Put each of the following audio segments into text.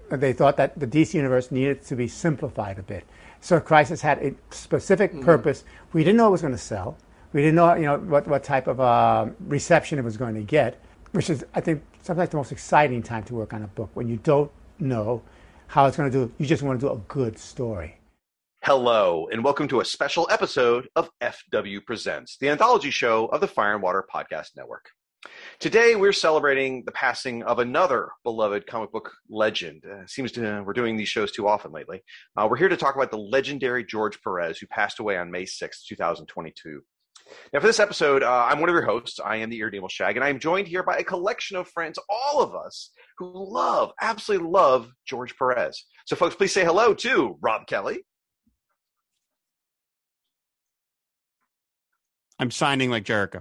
they thought that the DC universe needed to be simplified a bit. So Crisis had a specific purpose. We didn't know it was going to sell. We didn't know, what type of reception it was going to get, which is, I think, sometimes the most exciting time to work on a book, when you don't know how it's going to do. You just want to do a good story. Hello, and welcome to a special episode of FW Presents, the anthology show of the Fire and Water Podcast Network. Today, we're celebrating the passing of another beloved comic book legend. We're doing these shows too often lately. We're here to talk about the legendary George Perez, who passed away on May 6th, 2022. Now, for this episode, I'm one of your hosts. I am the Irredeemable Shag, and I am joined here by a collection of friends, all of us, who absolutely love George Perez. So, folks, please say hello to Rob Kelly. I'm signing like Jericho.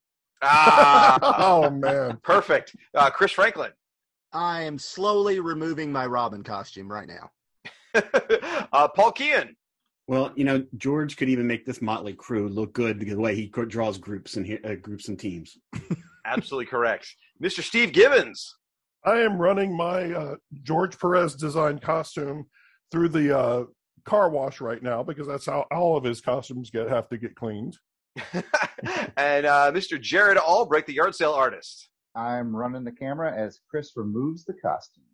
Oh, man. Perfect. Chris Franklin. I am slowly removing my Robin costume right now. Paul Kean. Well, George could even make this motley crew look good because of the way he draws groups and teams. Absolutely correct. Mr. Steve Gibbons. I am running my George Perez designed costume through the car wash right now because that's how all of his costumes have to get cleaned. And Mr. Jared Albrecht, the yard sale artist. I'm running the camera as Chris removes the costume.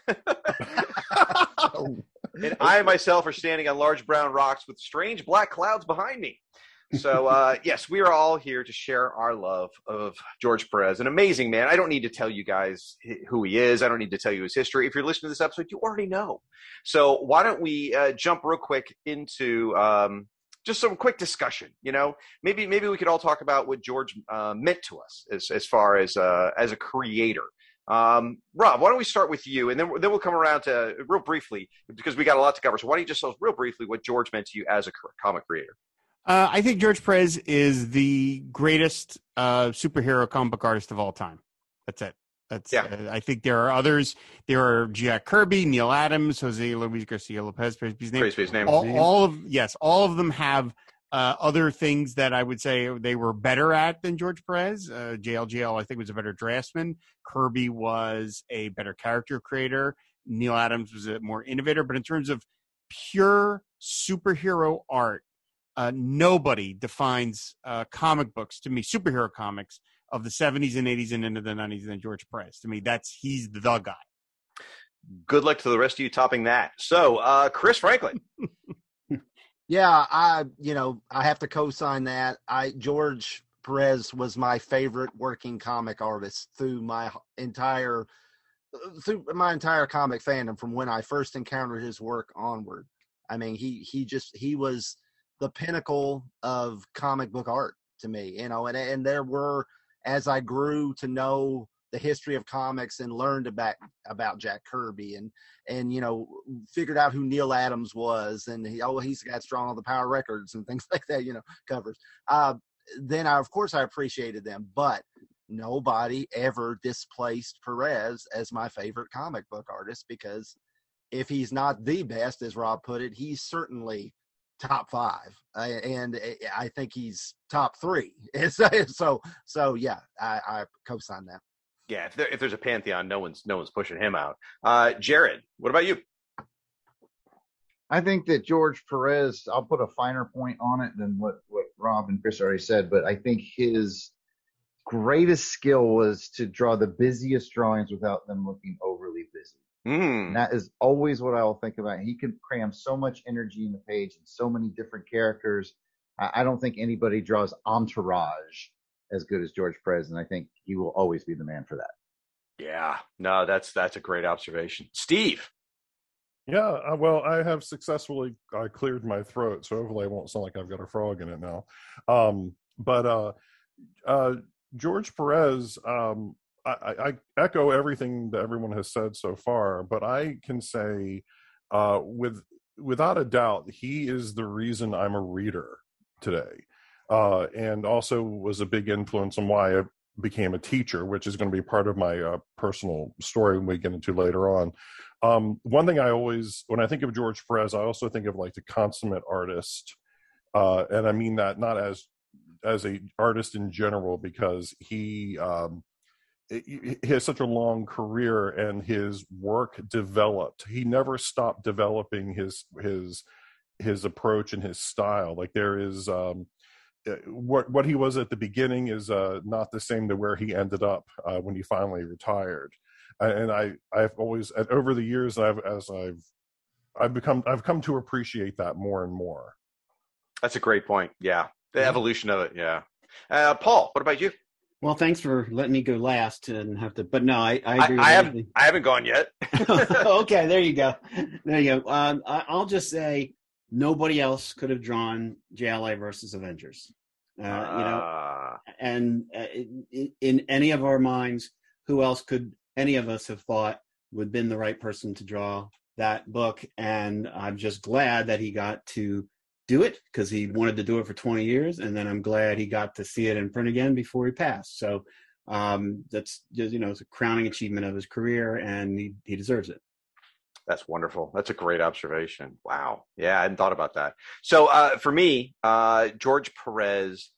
And I myself are standing on large brown rocks with strange black clouds behind me. So, yes, we are all here to share our love of George Perez, an amazing man. I don't need to tell you guys who he is. I don't need to tell you his history. If you're listening to this episode, you already know. So why don't we jump real quick into just some quick discussion. Maybe we could all talk about what George meant to us as far as a creator. Rob, why don't we start with you, and then we'll come around to real briefly, because we got a lot to cover. So why don't you just tell us real briefly what George meant to you as a comic creator? I think George Perez is the greatest superhero comic book artist of all time. That's it. I think there are others. There are Jack Kirby, Neil Adams, Jose Luis Garcia Lopez. Praise be his name. All of them have other things that I would say they were better at than George Perez. JLGL, I think, was a better draftsman. Kirby was a better character creator. Neil Adams was a more innovator. But in terms of pure superhero art, nobody defines comic books, to me, superhero comics, of the 70s and 80s and into the 90s than George Perez. To me, he's the guy. Good luck to the rest of you topping that. So, Chris Franklin. Yeah, I have to co-sign that. George Perez was my favorite working comic artist through my entire comic fandom, from when I first encountered his work onward. I mean, he was the pinnacle of comic book art to me, and there were, as I grew to know the history of comics and learned about Jack Kirby and figured out who Neil Adams was, and he's got Strong on the Power Records and things like that, covers. Then I appreciated them, but nobody ever displaced Perez as my favorite comic book artist, because if he's not the best, as Rob put it, he's certainly top 5, and I think he's top 3. So yeah, I co-sign that. Yeah, if there's a pantheon, no one's pushing him out. Jared, what about you? I think that George Perez, I'll put a finer point on it than what Rob and Chris already said, but I think his greatest skill was to draw the busiest drawings without them looking overly busy. And that is always what I'll think about. He can cram so much energy in the page and so many different characters. I don't think anybody draws entourage as good as George Perez, and I think he will always be the man for that. Yeah, no, that's a great observation. Steve. Yeah, well, I have successfully cleared my throat, so hopefully I won't sound like I've got a frog in it now. But George Perez, I echo everything that everyone has said so far, but I can say without a doubt, he is the reason I'm a reader today, and also was a big influence on why I became a teacher, which is going to be part of my personal story we get into later on. One thing I always, when I think of George Perez, I also think of like the consummate artist, and I mean that not as a artist in general, because he he has such a long career, and his work developed. He never stopped developing his approach and his style. Like there is what he was at the beginning is not the same to where he ended up when he finally retired. And I've always, over the years, I've come to appreciate that more and more. That's a great point. Yeah, the evolution of it. Yeah, Paul, what about you? Well, thanks for letting me go last and have to. But no, I agree. I haven't gone yet. Okay, there you go. There you go. I'll just say nobody else could have drawn JLA versus Avengers. And in any of our minds, who else could any of us have thought would have been the right person to draw that book? And I'm just glad that he got to do it because he wanted to do it for 20 years. And then I'm glad he got to see it in print again before he passed. So that's just, it's a crowning achievement of his career, and he deserves it. That's wonderful. That's a great observation. Wow. Yeah, I hadn't thought about that. So for me, George Perez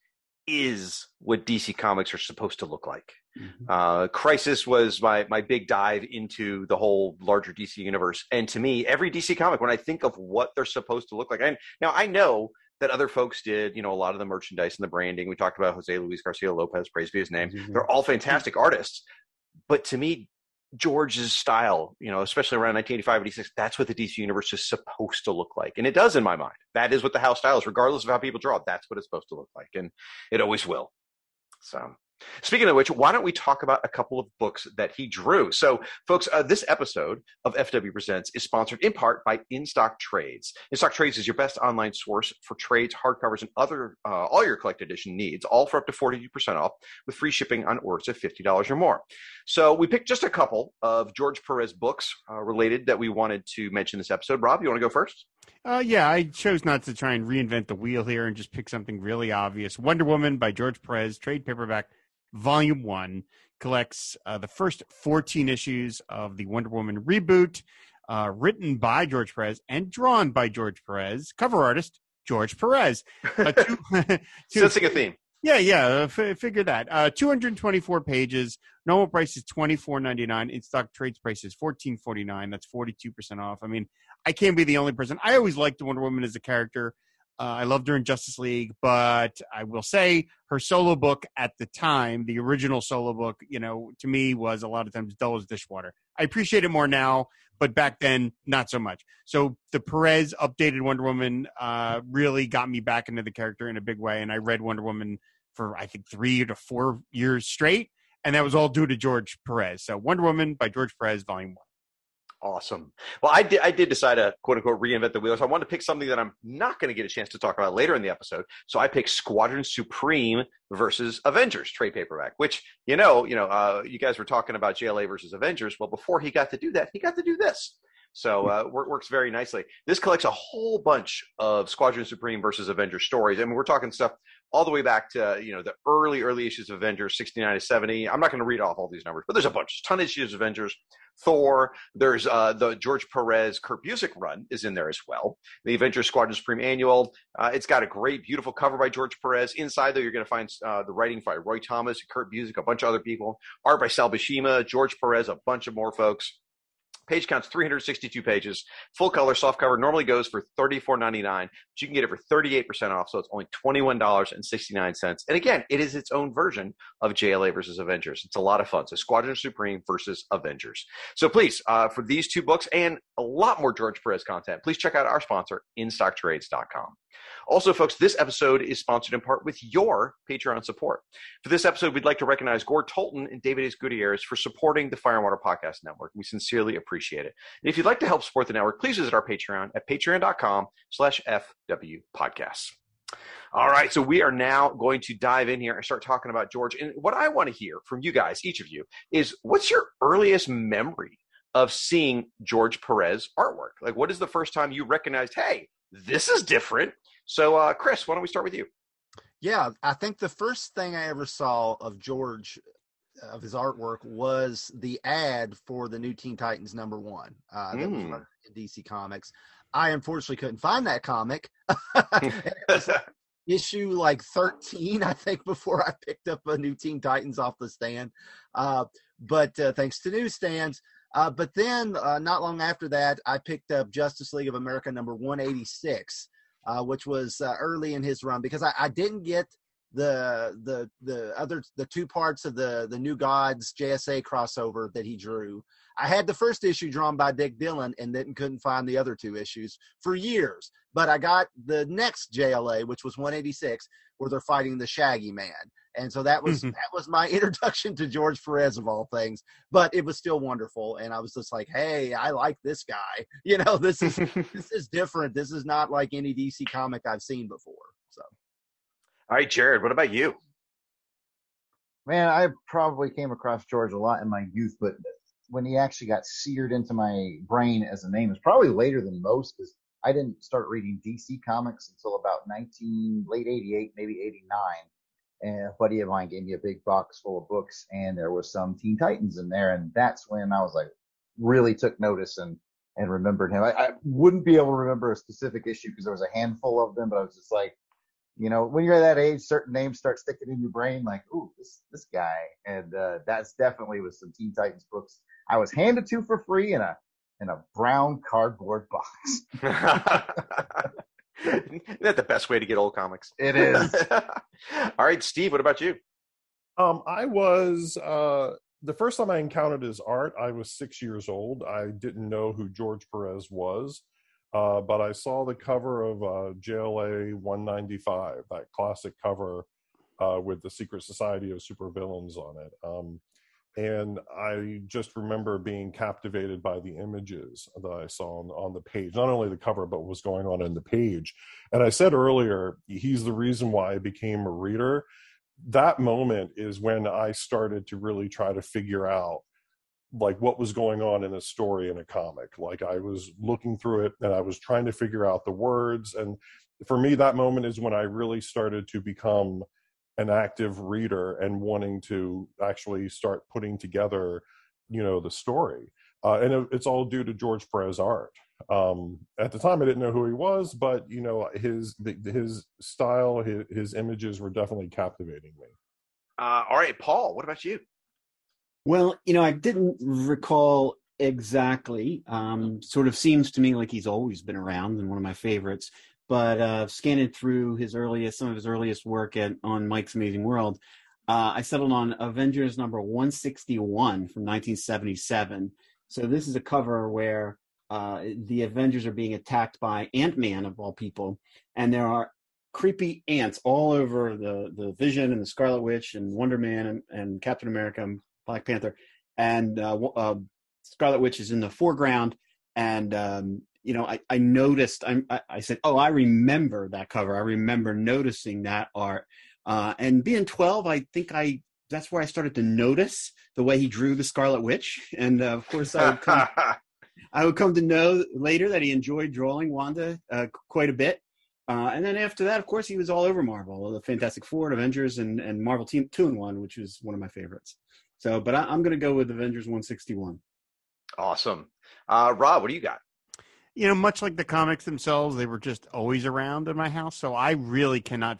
is what DC Comics are supposed to look like. Mm-hmm. Crisis was my big dive into the whole larger DC universe. And to me, every DC comic, when I think of what they're supposed to look like, and now I know that other folks did, a lot of the merchandise and the branding. We talked about Jose Luis Garcia Lopez, praise be his name. Mm-hmm. They're all fantastic artists. But to me, George's style, especially around 1985, 86, that's what the DC universe is supposed to look like. And it does in my mind. That is what the house style is, regardless of how people draw it. That's what it's supposed to look like. And it always will. So speaking of which, why don't we talk about a couple of books that he drew? So, folks, this episode of FW Presents is sponsored in part by InStock Trades. InStock Trades is your best online source for trades, hardcovers, and other all your collected edition needs, all for up to 42% off with free shipping on orders of $50 or more. So we picked just a couple of George Perez books related that we wanted to mention this episode. Rob, you want to go first? Yeah, I chose not to try and reinvent the wheel here and just pick something really obvious. Wonder Woman by George Perez, trade paperback, Volume 1, collects the first 14 issues of the Wonder Woman reboot, written by George Perez and drawn by George Perez, cover artist George Perez. Sensing a theme. Yeah, figure that. 224 pages. Normal price is $24.99. In stock trades price is $14.49. That's 42% off. I mean, I can't be the only person. I always liked Wonder Woman as a character. I loved her in Justice League, but I will say her solo book at the time, the original solo book, to me was a lot of times dull as dishwater. I appreciate it more now, but back then, not so much. So the Perez updated Wonder Woman really got me back into the character in a big way, and I read Wonder Woman for, I think, 3 to 4 years straight, and that was all due to George Perez. So Wonder Woman by George Perez, Volume 1. Awesome. Well, I did decide to, quote unquote, reinvent the wheel. So I wanted to pick something that I'm not going to get a chance to talk about later in the episode. So I picked Squadron Supreme versus Avengers trade paperback, which, you guys were talking about JLA versus Avengers. Well, before he got to do that, he got to do this. So works very nicely. This collects a whole bunch of Squadron Supreme versus Avengers stories. I mean, we're talking stuff all the way back to, the early issues of Avengers, 69 to 70. I'm not going to read off all these numbers, but there's a bunch, ton of issues of Avengers. Thor, there's the George Perez Kurt Busiek run is in there as well. The Avengers Squadron Supreme Annual. It's got a great, beautiful cover by George Perez. Inside, though, you're going to find the writing by Roy Thomas, Kurt Busiek, a bunch of other people. Art by Sal Buscema, George Perez, a bunch of more folks. Page count's 362 pages. Full color, soft cover normally goes for $34.99. But you can get it for 38% off, so it's only $21.69. And again, it is its own version of JLA versus Avengers. It's a lot of fun. So Squadron Supreme versus Avengers. So please, for these two books and a lot more George Perez content, please check out our sponsor, InStockTrades.com. Also, folks, this episode is sponsored in part with your Patreon support. For this episode, we'd like to recognize Gord Tolton and David Ace Gutierrez for supporting the Fire and Water Podcast Network. We sincerely appreciate it. And if you'd like to help support the network, please visit our Patreon at patreon.com/FWPodcasts. All right, so we are now going to dive in here and start talking about George. And what I want to hear from you guys, each of you, is what's your earliest memory of seeing George Perez artwork? Like, what is the first time you recognized, hey, this is different? So, Chris, why don't we start with you? Yeah, I think the first thing I ever saw of George, of his artwork, was the ad for the new Teen Titans #1 that was running in DC Comics. I unfortunately couldn't find that comic. issue like 13, I think, before I picked up a new Teen Titans off the stand. But thanks to newsstands. But then not long after that, I picked up Justice League of America number 186, which was early in his run, because I didn't get the two parts of the New Gods JSA crossover that he drew. I had the first issue drawn by Dick Dillon and then couldn't find the other two issues for years. But I got the next JLA, which was 186, where they're fighting the Shaggy Man. And so that was my introduction to George Perez, of all things. But it was still wonderful, and I was just like, "Hey, I like this guy. You know, this is different. This is not like any DC comic I've seen before." So, all right, Jared, what about you? Man, I probably came across George a lot in my youth, but when he actually got seared into my brain as a name, it's probably later than most, because I didn't start reading DC comics until about late 88, maybe 89. And a buddy of mine gave me a big box full of books, and there was some Teen Titans in there. And that's when I was like, really took notice and remembered him. I wouldn't be able to remember a specific issue because there was a handful of them, but I was just like, you know, when you're at that age, certain names start sticking in your brain, like, ooh, this guy. And that's definitely with some Teen Titans books I was handed to for free in a brown cardboard box. Isn't that the best way to get old comics? It is. All right, Steve, what about you? I was the first time I encountered his art, I was 6 years old. I didn't know who George Perez was, but I saw the cover of JLA 195, that classic cover with the Secret Society of Supervillains on it. And I just remember being captivated by the images that I saw on the page, not only the cover, but what was going on in the page. And I said earlier, he's the reason why I became a reader. That moment is when I started to really try to figure out like what was going on in a story in a comic. Like I was looking through it and I was trying to figure out the words. And for me, that moment is when I really started to become an active reader and wanting to actually start putting together, you know, the story. And it's all due to George Perez art. At the time, I didn't know who he was, but, you know, his style, his images were definitely captivating me. All right, Paul, what about you? Well, you know, I didn't recall exactly. Sort of seems to me like he's always been around and one of my favorites. But scanning through some of his earliest work on Mike's Amazing World, I settled on Avengers number 161 from 1977. So this is a cover where the Avengers are being attacked by Ant-Man, of all people, and there are creepy ants all over the Vision and the Scarlet Witch and Wonder Man and Captain America and Black Panther, and Scarlet Witch is in the foreground, and you know, I noticed, I said, oh, I remember that cover. I remember noticing that art. And being 12, I think that's where I started to notice the way he drew the Scarlet Witch. And of course, I would come to know later that he enjoyed drawing Wanda quite a bit. And then after that, of course, he was all over Marvel, the Fantastic Four, Avengers, and Marvel Team 2-in-1, which was one of my favorites. So, but I'm going to go with Avengers 161. Awesome. Rob, what do you got? You know, much like the comics themselves, they were just always around in my house. So I really cannot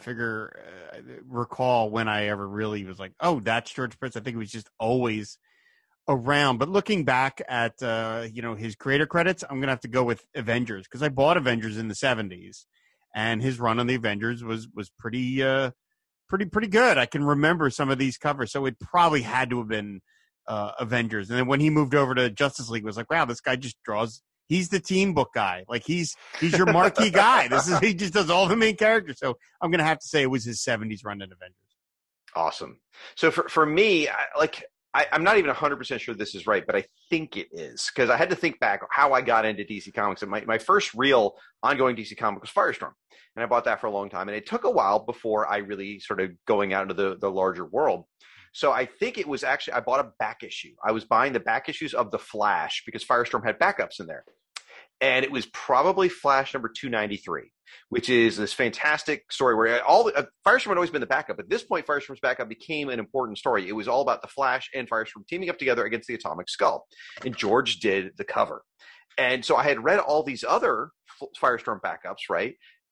recall when I ever really was like, oh, that's George Perez. I think it was just always around. But looking back at, you know, his creator credits, I'm going to have to go with Avengers because I bought Avengers in the 70s. And his run on the Avengers was pretty good. I can remember some of these covers. So it probably had to have been Avengers. And then when he moved over to Justice League, it was like, wow, this guy just draws. He's the team book guy. Like he's your marquee guy. He just does all the main characters. So I'm going to have to say it was his 70s run in Avengers. Awesome. So for me, I'm not even 100% sure this is right, but I think it is because I had to think back how I got into DC Comics. And my first real ongoing DC comic was Firestorm. And I bought that for a long time. And it took a while before I really started going out into the larger world. So I think it was actually, I bought a back issue. I was buying the back issues of The Flash because Firestorm had backups in there. And it was probably Flash number 293, which is this fantastic story where Firestorm had always been the backup. At this point, Firestorm's backup became an important story. It was all about the Flash and Firestorm teaming up together against the Atomic Skull. And George did the cover. And so I had read all these other Firestorm backups, right?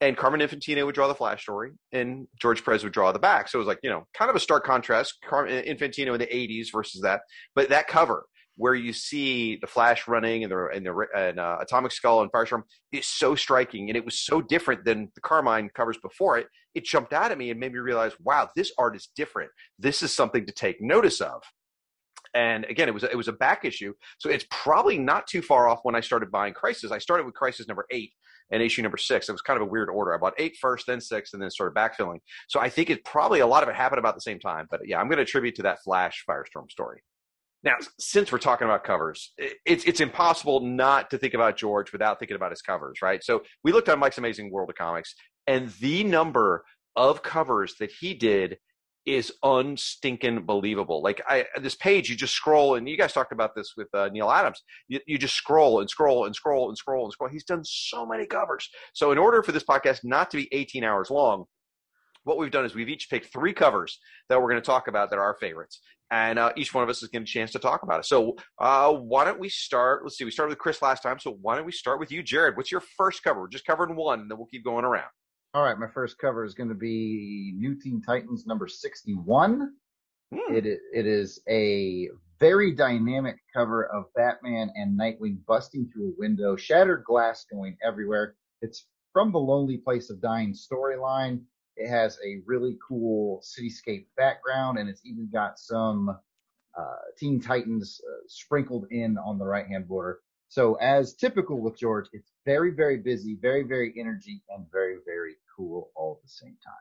and Carmen Infantino would draw the Flash story, and George Perez would draw the back. So it was like, kind of a stark contrast, Infantino in the 80s versus that. But that cover where you see the Flash running and Atomic Skull and Firestorm is so striking, and it was so different than the Carmine covers before it. It jumped out at me and made me realize, wow, this art is different. This is something to take notice of. And again, it was a back issue, so it's probably not too far off when I started buying Crisis. I started with Crisis number 8 and issue number 6. It was kind of a weird order. I bought 8 first, then 6, and then started backfilling. So I think it probably a lot of it happened about the same time. But yeah, I'm going to attribute to that Flash Firestorm story. Now, since we're talking about covers, it's impossible not to think about George without thinking about his covers, right? So we looked on Mike's Amazing World of Comics, and the number of covers that he did is unstinking believable. Like this page, you just scroll, and you guys talked about this with Neil Adams. You just scroll and scroll and scroll and scroll and scroll. He's done so many covers. So in order for this podcast not to be 18 hours long, what we've done is we've each picked 3 covers that we're going to talk about that are our favorites. And each one of us is getting a chance to talk about it. So why don't we start? Let's see. We started with Chris last time. So why don't we start with you, Jared? What's your first cover? We're just covering one, and then we'll keep going around. All right. My first cover is going to be New Teen Titans number 61. It is a very dynamic cover of Batman and Nightwing busting through a window, shattered glass going everywhere. It's from the Lonely Place of Dying storyline. It has a really cool cityscape background, and it's even got some Teen Titans sprinkled in on the right-hand border. So as typical with George, it's very, very busy, very, very energy, and very, very cool all at the same time.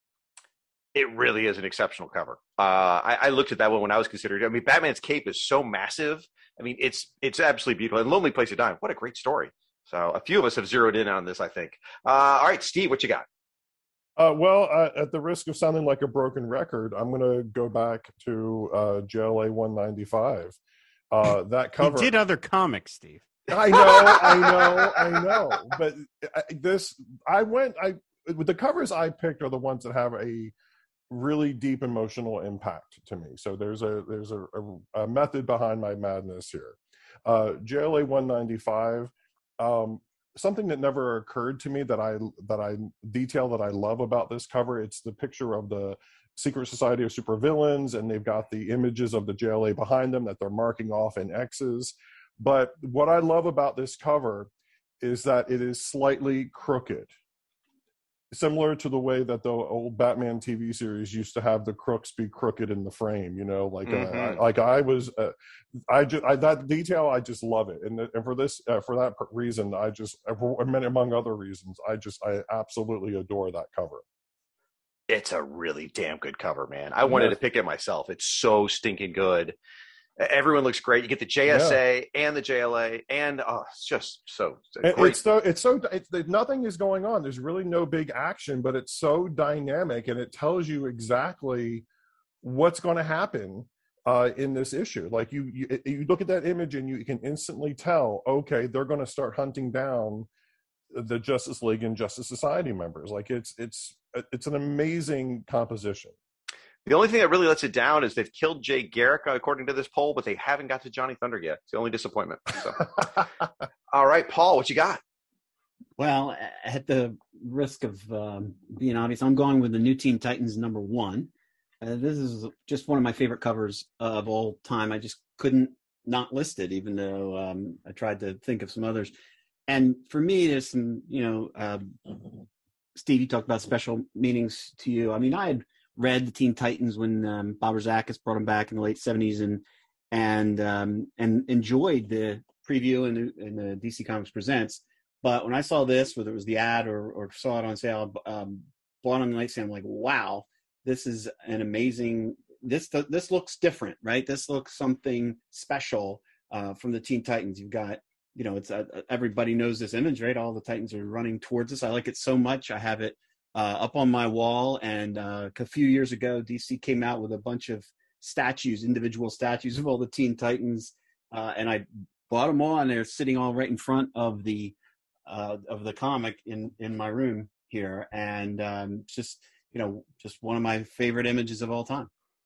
It really is an exceptional cover. I looked at that one when I was considering it. I mean, Batman's cape is so massive. I mean, it's absolutely beautiful. And Lonely Place of Dying, what a great story. So a few of us have zeroed in on this, I think. All right, Steve, what you got? At the risk of sounding like a broken record, I'm going to go back to JLA 195. That cover. He did other comics, Steve. I know. But the covers I picked are the ones that have a really deep emotional impact to me. So there's a method behind my madness here. JLA 195. Something that never occurred to me that I love about this cover, it's the picture of the Secret Society of Supervillains, and they've got the images of the JLA behind them that they're marking off in X's. But what I love about this cover is that it is slightly crooked, similar to the way that the old Batman TV series used to have the crooks be crooked in the frame, that detail, I just love it. And for that reason, among other reasons, I absolutely adore that cover. It's a really damn good cover, man. I wanted to pick it myself. It's so stinking good. Everyone looks great. You get the JSA and the JLA, and it's just so great. Nothing is going on. There's really no big action, but it's so dynamic, and it tells you exactly what's going to happen in this issue. Like you look at that image, and you can instantly tell, okay, they're going to start hunting down the Justice League and Justice Society members. Like it's an amazing composition. The only thing that really lets it down is they've killed Jay Garrick, according to this poll, but they haven't got to Johnny Thunder yet. It's the only disappointment. So. All right, Paul, what you got? Well, at the risk of being obvious, I'm going with the New Teen Titans number 1. This is just one of my favorite covers of all time. I just couldn't not list it, even though I tried to think of some others. And for me, there's some, Steve, you talked about special meanings to you. I mean, I had read the Teen Titans when Bob Rozakis brought them back in the late 70s and enjoyed the preview and the DC Comics Presents. But when I saw this, whether it was the ad or saw it on sale, bought on the nightstand, I'm like, wow, this is an amazing, this looks different, right? This looks something special from the Teen Titans. You've got, it's everybody knows this image, right? All the Titans are running towards us. I like it so much. I have it up on my wall, and a few years ago, DC came out with a bunch of statues, individual statues of all the Teen Titans, and I bought them all, and they're sitting all right in front of the comic in my room here, and just one of my favorite images of all time.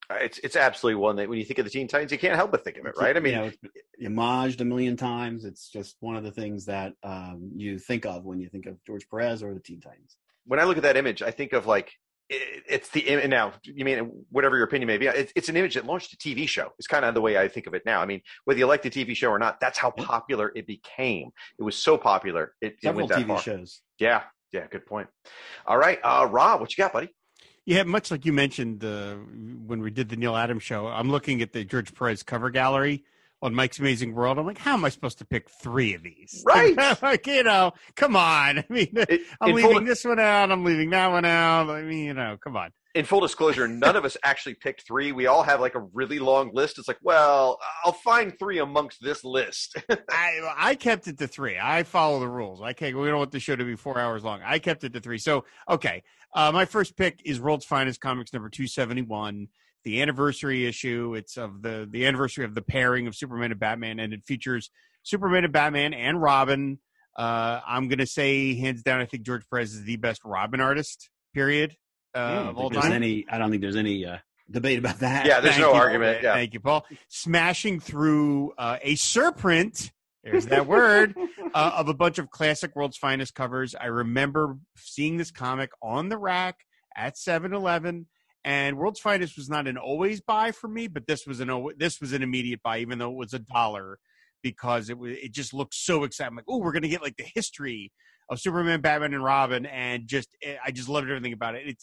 It's absolutely one that when you think of the Teen Titans, you can't help but think of it, right? I mean, it's homaged a million times. It's just one of the things that you think of when you think of George Perez or the Teen Titans. When I look at that image, I think of like it's the now. You mean whatever your opinion may be? It's an image that launched a TV show. It's kind of the way I think of it now. I mean, whether you like the TV show or not, that's how popular it became. It was so popular. It Several went that TV far. shows. Yeah, good point. All right, Rob, what you got, buddy? Yeah, much like you mentioned when we did the Neil Adams show, I'm looking at the George Perez cover gallery on Mike's Amazing World. I'm like, how am I supposed to pick 3 of these? Right. Like, come on. I mean, I'm leaving this one out. I'm leaving that one out. I mean, come on. In full disclosure, none of us actually picked 3. We all have like a really long list. It's like, well, I'll find 3 amongst this list. I kept it to 3. I follow the rules. We don't want the show to be 4 hours long. I kept it to 3. So, okay. My first pick is World's Finest Comics number 271, the anniversary issue. It's of the anniversary of the pairing of Superman and Batman, and it features Superman and Batman and Robin. I'm going to say, hands down, I think George Perez is the best Robin artist, period. Of all time. I don't think there's any debate about that. Yeah, there's no argument. Yeah. Thank you, Paul. Smashing through a surprint, there's that word, of a bunch of classic World's Finest covers. I remember seeing this comic on the rack at 7-Eleven, and World's Finest was not an always buy for me, but this was an immediate buy, even though it was $1, because it just looked so exciting. I'm like, oh, we're going to get like the history of Superman, Batman, and Robin, and I just loved everything about it.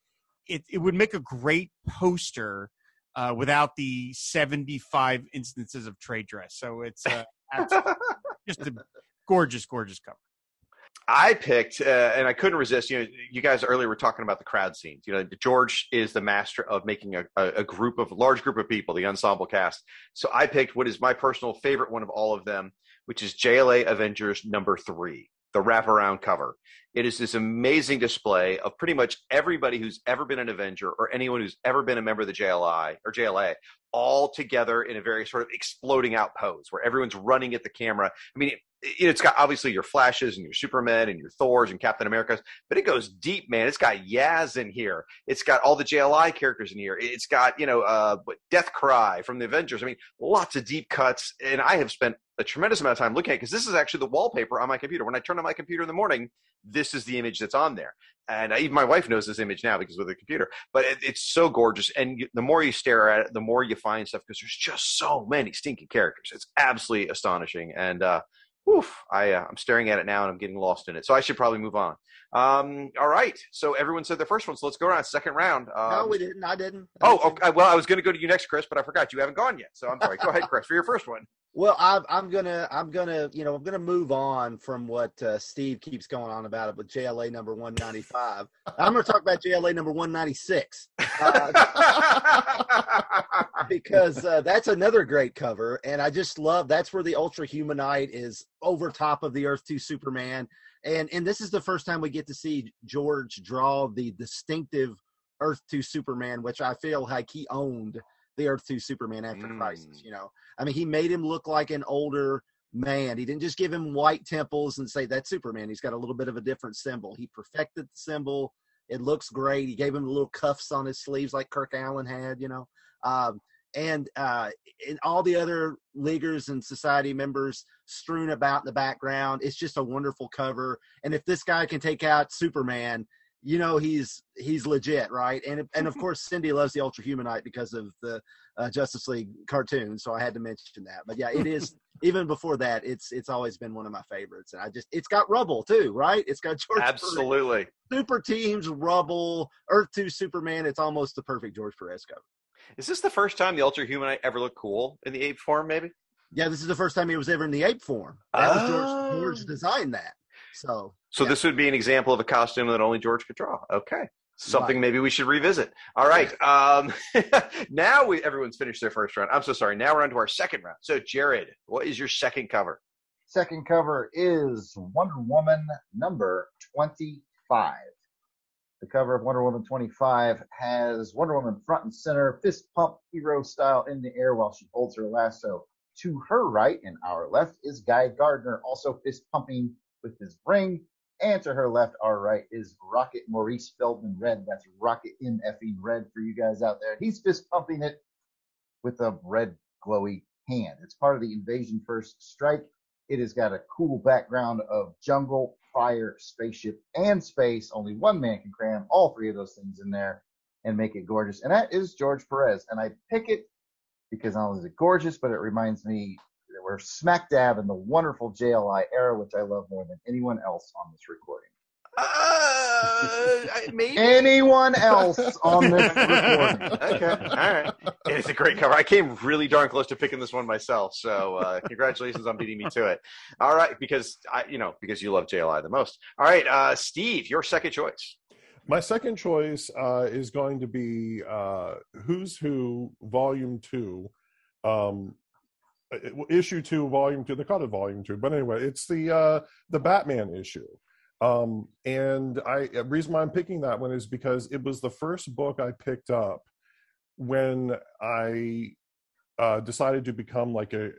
It would make a great poster without the 75 instances of trade dress. So it's just a gorgeous, gorgeous cover. I picked, and I couldn't resist. You guys earlier were talking about the crowd scenes. George is the master of making a large group of people, the ensemble cast. So I picked what is my personal favorite one of all of them, which is JLA Avengers number 3. The wraparound cover. It is this amazing display of pretty much everybody who's ever been an Avenger or anyone who's ever been a member of the JLA all together in a very sort of exploding out pose where everyone's running at the camera. I mean, it's got obviously your Flashes and your Supermen and your Thors and Captain Americas, but it goes deep, man. It's got Yaz in here. It's got all the JLI characters in here. It's got, Death Cry from the Avengers. I mean, lots of deep cuts, and I have spent a tremendous amount of time looking at it because this is actually the wallpaper on my computer. When I turn on my computer in the morning, this is the image that's on there. And even my wife knows this image now because of the computer. But it's so gorgeous. And the more you stare at it, the more you find stuff because there's just so many stinking characters. It's absolutely astonishing. And I'm staring at it now and I'm getting lost in it. So I should probably move on. All right. So everyone said their first one. So let's go around second round. No, we didn't. I didn't. Okay. Well, I was going to go to you next, Chris, but I forgot you haven't gone yet. So I'm sorry. Go ahead, Chris, for your first one. Well, I'm gonna move on from what Steve keeps going on about it with JLA number 195. I'm gonna talk about JLA number 196 because that's another great cover, and I just love that's where the Ultra Humanite is over top of the Earth 2 Superman, and this is the first time we get to see George draw the distinctive Earth 2 Superman, which I feel like he owned the Earth 2 Superman after Crisis. I mean, he made him look like an older man. He didn't just give him white temples and say that's Superman. He's got a little bit of a different symbol. He perfected the symbol. It looks great. He gave him the little cuffs on his sleeves like Kirk Allen had, and all the other Leaguers and Society members strewn about in the background. It's just a wonderful cover. And if this guy can take out Superman, he's legit, right? And of course, Cindy loves the Ultra Humanite because of the Justice League cartoon, so I had to mention that. But yeah, it is even before that. It's always been one of my favorites, and it's got Rubble too, right? It's got George absolutely Perez, Super Teams, Rubble, Earth 2 Superman. It's almost the perfect George Perez cover. Is this the first time the Ultra Humanite ever looked cool in the ape form? Maybe. Yeah, this is the first time he was ever in the ape form. That was George designed that. So yeah. This would be an example of a costume that only George could draw. Okay. Something maybe we should revisit. All right. Now everyone's finished their first round. I'm so sorry. Now we're on to our second round. So, Jared, what is your second cover? Second cover is Wonder Woman number 25. The cover of Wonder Woman 25 has Wonder Woman front and center, fist pump hero style in the air while she holds her lasso. To her right and our left is Guy Gardner, also fist pumping with his ring. And to her left, our right, is Rocket Maurice Feldman Red. That's Rocket MFing Red for you guys out there. He's fist pumping it with a red glowy hand. It's part of the Invasion First Strike. It has got a cool background of jungle, fire, spaceship, and space. Only one man can cram all three of those things in there and make it gorgeous. And that is George Perez. And I pick it because not only is it gorgeous, but it reminds me that we're smack dab in the wonderful JLI era, which I love more than anyone else on this recording. Maybe anyone else on this recording. Okay, all right. It's a great cover. I came really darn close to picking this one myself, so congratulations on beating me to it. All right, because you love JLI the most. All right, Steve, your second choice. My second choice is going to be Who's Who, Volume 2. Issue 2, Volume 2. They call it Volume 2, but anyway, it's the Batman issue. And the reason why I'm picking that one is because it was the first book I picked up when I decided to become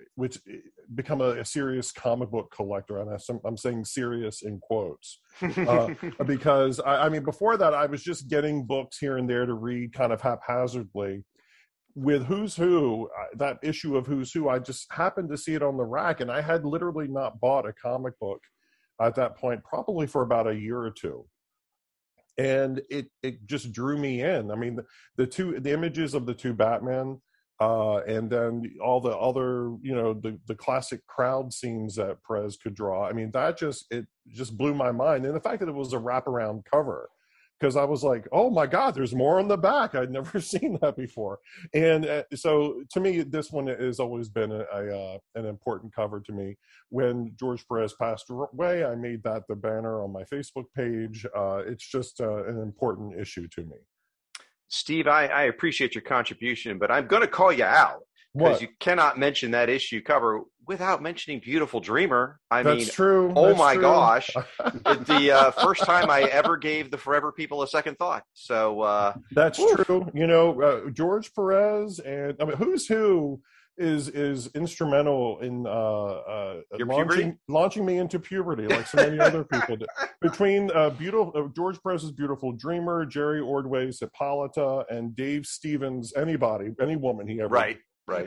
a serious comic book collector. And I'm saying serious in quotes, because I mean, before that, I was just getting books here and there to read kind of haphazardly. With Who's Who, that issue of Who's Who, I just happened to see it on the rack, and I had literally not bought a comic book at that point, probably for about a year or two. And it just drew me in. I mean, the images of the two Batman, and then all the other, the classic crowd scenes that Perez could draw. I mean, it just blew my mind. And the fact that it was a wraparound cover, because I was like, oh my God, there's more on the back. I'd never seen that before. And so to me, this one has always been an important cover to me. When George Perez passed away, I made that the banner on my Facebook page. It's just an important issue to me. Steve, I appreciate your contribution, but I'm going to call you out. Because you cannot mention that issue cover without mentioning Beautiful Dreamer. That's true. Oh my gosh. The first time I ever gave the Forever People a second thought. So that's true. George Perez and Who's Who is instrumental in launching me into puberty, like so many other people did. Between George Perez's Beautiful Dreamer, Jerry Ordway's Hippolyta, and Dave Stevens, any woman he ever Right.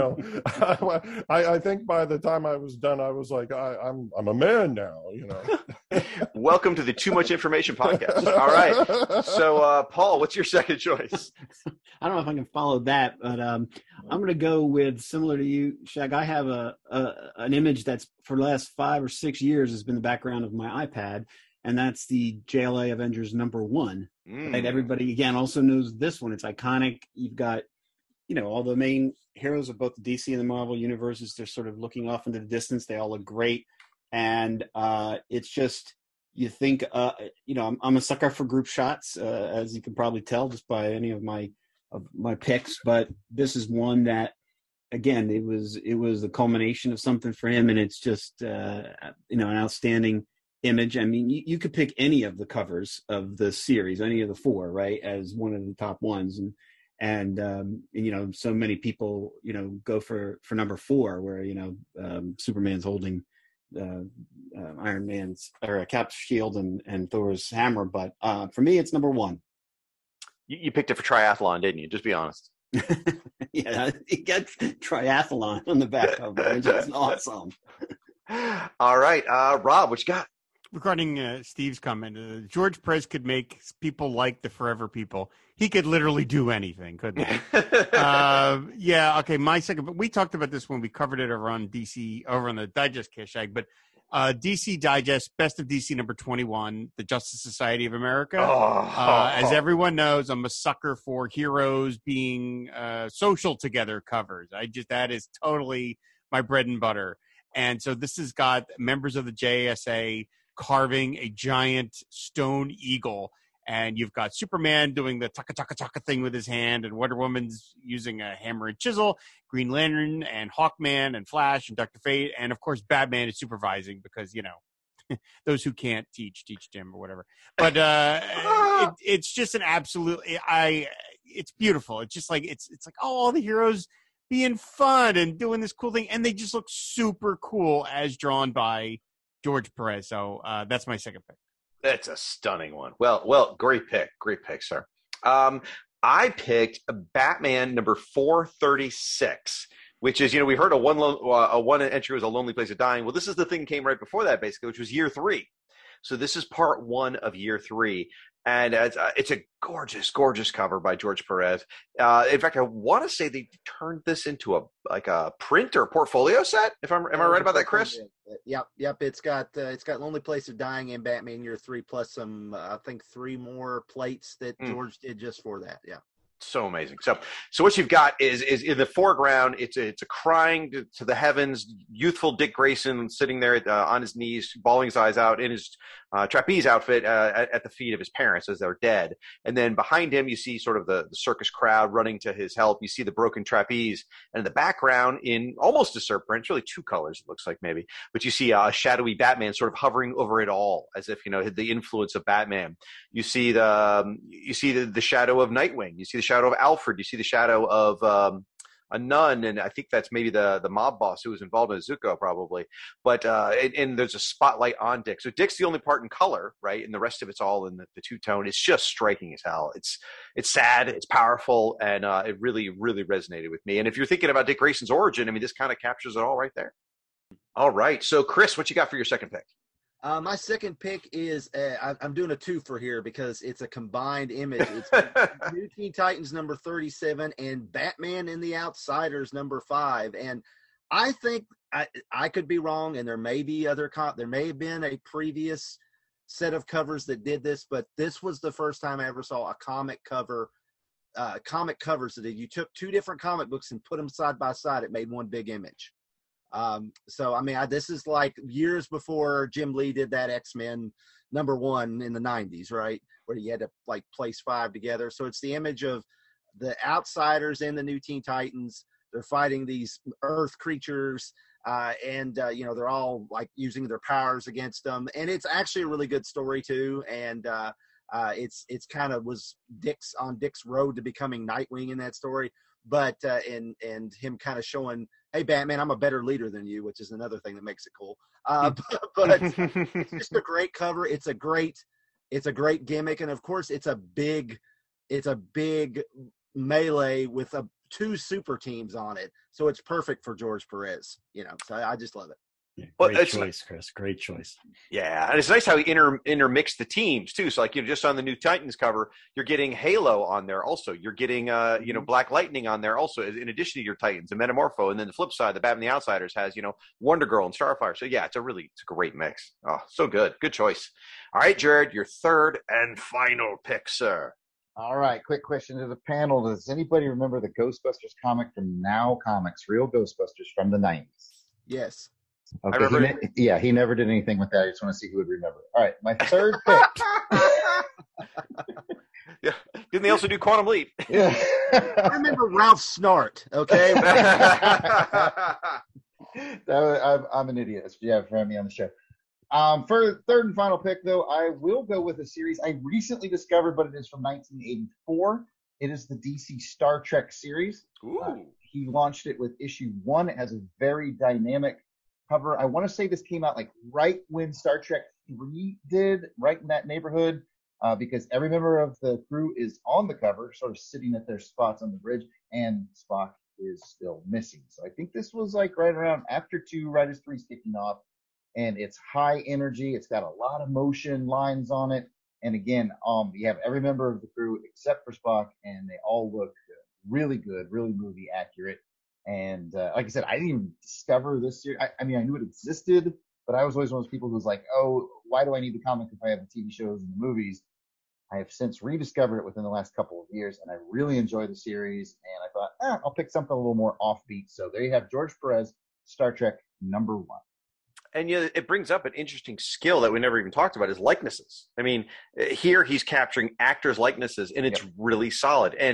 I think by the time I was done, I was like, I'm a man now, Welcome to the Too Much Information podcast. All right. So, Paul, what's your second choice? I don't know if I can follow that, but I'm going to go with, similar to you, Shag. I have an image that's for the last 5 or 6 years has been the background of my iPad, and that's the JLA Avengers #1. And everybody, again, also knows this one. It's iconic. You've got all the main heroes of both the DC and the Marvel universes. They're sort of looking off into the distance. They all look great. And it's just, you think, I'm a sucker for group shots, as you can probably tell just by any of my picks. But this is one that, again, it was the culmination of something for him. And it's just, an outstanding image. I mean, you could pick any of the covers of the series, any of the 4, right, as one of the top ones. And so many people, go for number 4, where, Superman's holding Iron Man's or Cap's shield and Thor's hammer. But for me, it's number 1. You picked it for triathlon, didn't you? Just be honest. Yeah, it gets triathlon on the back cover, which is awesome. All right, Rob, what you got? Regarding Steve's comment, George Perez could make people like the Forever People. He could literally do anything, couldn't he? Okay, my second, but we talked about this when we covered it over on the Digest Shag, but DC Digest, Best of DC #21, the Justice Society of America. As everyone knows, I'm a sucker for heroes being social together covers. That is totally my bread and butter. And so this has got members of the JSA carving a giant stone eagle, and you've got Superman doing the taka thing with his hand, and Wonder Woman's using a hammer and chisel, Green Lantern and Hawkman and Flash and Dr. Fate, and of course Batman is supervising because those who can't teach Jim or whatever. But it's just an absolute it's beautiful. It's just like it's like all the heroes being fun and doing this cool thing, and they just look super cool as drawn by George Perez. So that's my second pick. That's a stunning one. Well, great pick, sir. I picked Batman number 436, which is, we heard a one entry was A Lonely Place of Dying. Well, this is the thing came right before that, basically, which was year 3. So this is part 1 of year 3. And it's a gorgeous, gorgeous cover by George Perez. In fact, I want to say they turned this into a print or a portfolio set. Am I right about that, Chris? Yep. It's got Lonely Place of Dying and Batman Year 3 plus some, I think 3 more plates that George did just for that. Yeah. So amazing. So what you've got is in the foreground, it's a crying to the heavens, youthful Dick Grayson sitting there on his knees, bawling his eyes out in his trapeze outfit at the feet of his parents as they're dead. And then behind him, you see sort of the circus crowd running to his help. You see the broken trapeze. And in the background, in almost a serpent, it's really 2 colors, it looks like maybe, but you see a shadowy Batman sort of hovering over it all as if, the influence of Batman. You see the shadow of Nightwing. You see the shadow of Alfred. You see the shadow of a nun, and I think that's maybe the mob boss who was involved in Zuko, probably. But and there's a spotlight on Dick. So Dick's the only part in color, right? And the rest of it's all in the two-tone. It's just striking as hell. It's sad, it's powerful, and it really, really resonated with me. And if you're thinking about Dick Grayson's origin, this kind of captures it all right there. All right. So Chris, what you got for your second pick? My second pick is I'm doing a twofer here because it's a combined image. It's New Teen Titans number 37 and Batman and the Outsiders number 5. And I think I could be wrong, and there may be there may have been a previous set of covers that did this, but this was the first time I ever saw a comic covers that you took 2 different comic books and put them side by side. It made one big image. This is like years before Jim Lee did that X-Men number 1 in the 90s, right? Where you had to place 5 together. So it's the image of the Outsiders and the New Teen Titans. They're fighting these Earth creatures, and they're all using their powers against them. And it's actually a really good story too. And it's kind of was Dick's road to becoming Nightwing in that story. But and him kind of showing, hey, Batman, I'm a better leader than you, which is another thing that makes it cool. But it's just a great cover. It's a great gimmick, and of course, it's a big melee with 2 super teams on it. So it's perfect for George Perez. So I just love it. Great choice, Chris. Great choice. Yeah, and it's nice how he intermixed the teams too. So just on the New Titans cover, you're getting Halo on there also. You're getting Black Lightning on there also, in addition to your Titans and Metamorpho. And then the flip side, the Batman the Outsiders has Wonder Girl and Starfire. So yeah, it's a great mix. Oh, so good. Good choice. All right, Jared, your third and final pick, sir. All right, quick question to the panel. Does anybody remember the Ghostbusters comic from Now Comics, Real Ghostbusters from the 90s? Yes. Okay, he never did anything with that. I just want to see who would remember. All right, my third pick. Yeah, didn't they also do Quantum Leap? Yeah. I remember Ralph Snart. Okay. I'm an idiot. Yeah, for having me on the show. For third and final pick, though, I will go with a series I recently discovered, but it is from 1984. It is the DC Star Trek series. Ooh. He launched it with issue 1. It has a very dynamic cover. I want to say this came out right when Star Trek 3 did, right in that neighborhood, because every member of the crew is on the cover, sort of sitting at their spots on the bridge, and Spock is still missing. So I think this was right around after 2, right as 3's kicking off, and it's high energy. It's got a lot of motion lines on it, and again, you have every member of the crew except for Spock, and they all look really good, really movie accurate. And like I said, I didn't even discover this series. I knew it existed, but I was always one of those people who's like, oh, why do I need the comic if I have the TV shows and the movies? I have since rediscovered it within the last couple of years, and I really enjoy the series. And I thought, I'll pick something a little more offbeat. So there you have George Perez, Star Trek number 1. And it brings up an interesting skill that we never even talked about, is likenesses. Here he's capturing actors' likenesses, and it's really solid. And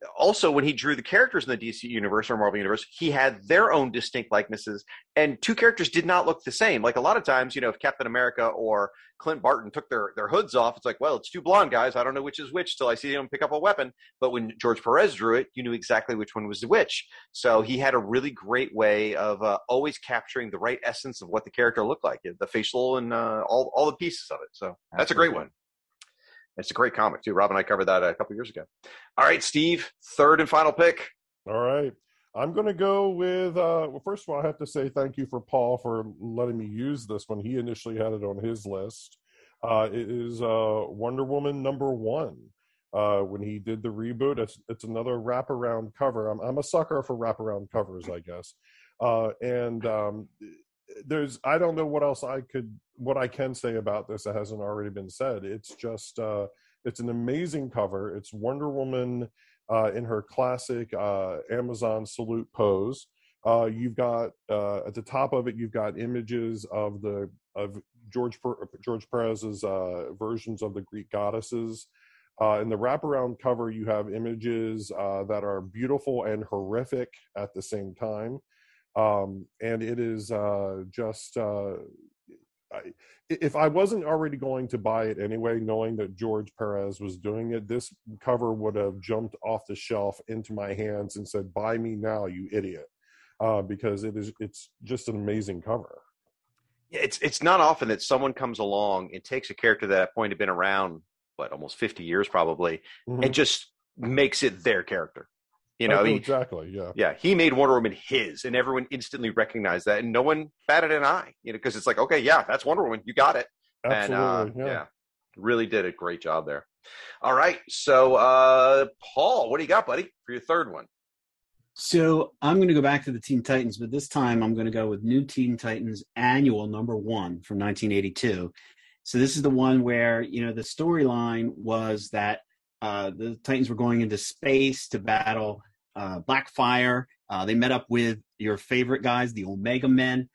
also, when he drew the characters in the DC universe or Marvel universe, he had their own distinct likenesses, and two characters did not look the same. Like a lot of times, if Captain America or Clint Barton took their hoods off, it's like, well, it's two blonde guys. I don't know which is which till I see them pick up a weapon. But when George Perez drew it, you knew exactly which one was which. So he had a really great way of always capturing the right essence of what the character looked like, the facial and all the pieces of it. So that's a great one. It's a great comic, too. Rob and I covered that a couple years ago. All right, Steve, third and final pick. All right. I'm going to go with, well, first of all, I have to say thank you for Paul for letting me use this one. He initially had it on his list. It is Wonder Woman #1. When he did the reboot, it's another wraparound cover. I'm a sucker for wraparound covers, I guess. I don't know what I can say about this that hasn't already been said. It's just, it's an amazing cover. It's Wonder Woman in her classic Amazon salute pose. You've got at the top of it, you've got images of George Perez's versions of the Greek goddesses. In the wraparound cover, you have images that are beautiful and horrific at the same time. And it is if I wasn't already going to buy it anyway, knowing that George Perez was doing it, this cover would have jumped off the shelf into my hands and said, "Buy me now, you idiot," because it's just an amazing cover. Yeah, it's not often that someone comes along and takes a character that at that point had been around, almost 50 years probably, and just makes it their character. Exactly. Yeah. Yeah. He made Wonder Woman his, and everyone instantly recognized that, and no one batted an eye, because it's like, okay, yeah, that's Wonder Woman. You got it. Absolutely. And, really did a great job there. All right. So, Paul, what do you got, buddy, for your third one? So I'm going to go back to the Teen Titans, but this time I'm going to go with New Teen Titans Annual #1 from 1982. So this is the one where, the storyline was that the Titans were going into space to battle Blackfire. They met up with your favorite guys, the Omega Men.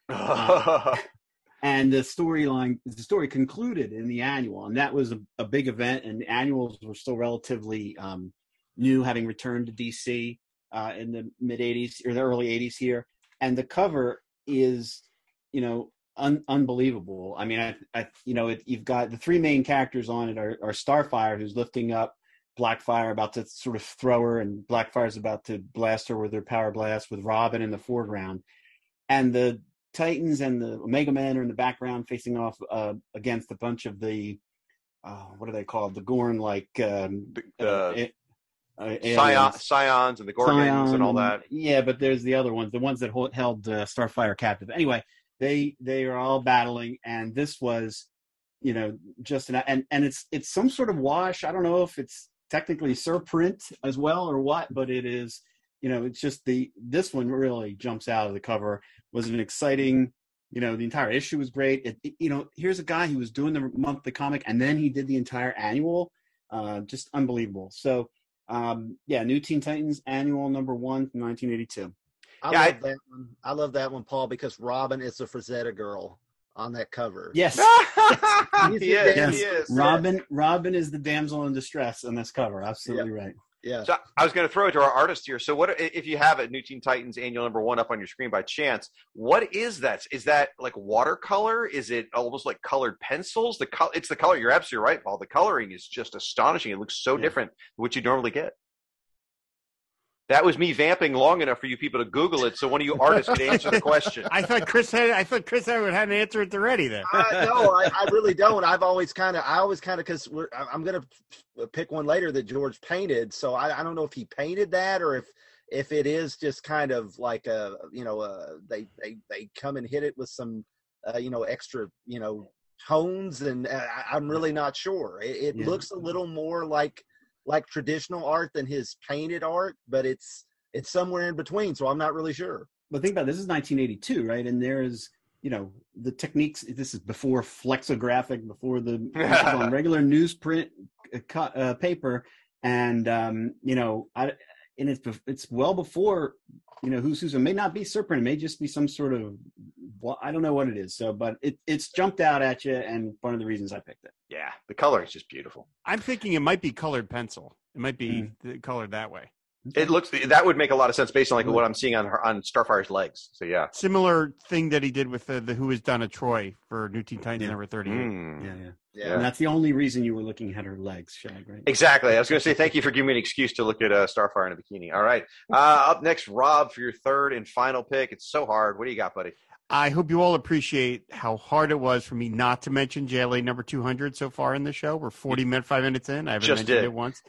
And the story concluded in the annual. And that was a big event. And the annuals were still relatively new, having returned to DC in the mid-'80s or the early '80s here. And the cover is, unbelievable. I mean, you've got the three main characters on it are Starfire, who's lifting up Blackfire, about to sort of throw her, and Blackfire's about to blast her with her power blast, with Robin in the foreground. And the Titans and the Omega Men are in the background facing off against a bunch of the, what are they called? The Gorn-like... Scions and the Gorgons and all that. Yeah, but there's the other ones, the ones that held Starfire captive. Anyway, they are all battling, and this was, just and it's some sort of wash. I don't know if it's technically surprint as well or what, but it is, it's just this one really jumps out of the cover. Was an exciting, the entire issue was great. Here's a guy who was doing the monthly comic, and then he did the entire annual, just unbelievable. So, New Teen Titans Annual #1 from 1982. I love that one, Paul, because Robin is the Frazetta girl on that cover. Yes. He is. Robin is the damsel in distress on this cover. Absolutely right. Yeah. So I was going to throw it to our artist here. So what if you have it, New Teen Titans Annual #1 up on your screen by chance? What is that? Is that like watercolor? Is it almost like colored pencils? It's the color. You're absolutely right, Paul. The coloring is just astonishing. It looks so different than what you normally get. That was me vamping long enough for you people to Google it, so one of you artists could answer the question. I thought Chris Edward had an answer it already. Then no, I really don't. I always kind of because I'm gonna pick one later that George painted, so I don't know if he painted that or if it is just kind of like they come and hit it with some extra tones, and I'm really not sure. It looks a little more like traditional art than his painted art, but it's somewhere in between, so I'm not really sure. But think about it, this is 1982, right? And there's the techniques. This is before flexographic, before on regular newsprint paper, and it's well before who's who. It may not be surprint, it may just be some sort of, I don't know what it is. So, but it's jumped out at you, and one of the reasons I picked it. Yeah, the color is just beautiful. I'm thinking it might be colored pencil. It might be colored that way. That would make a lot of sense based on like what I'm seeing on Starfire's legs. So yeah, similar thing that he did with the Who Is Donna Troy for New Teen Titans number 38. Yeah. And that's the only reason you were looking at her legs, Shag, right? Exactly. I was going to say thank you for giving me an excuse to look at Starfire in a bikini. All right. Up next, Rob, for your third and final pick. It's so hard. What do you got, buddy? I hope you all appreciate how hard it was for me not to mention JLA number 200 so far in the show. We're 5 minutes in. I haven't mentioned it once.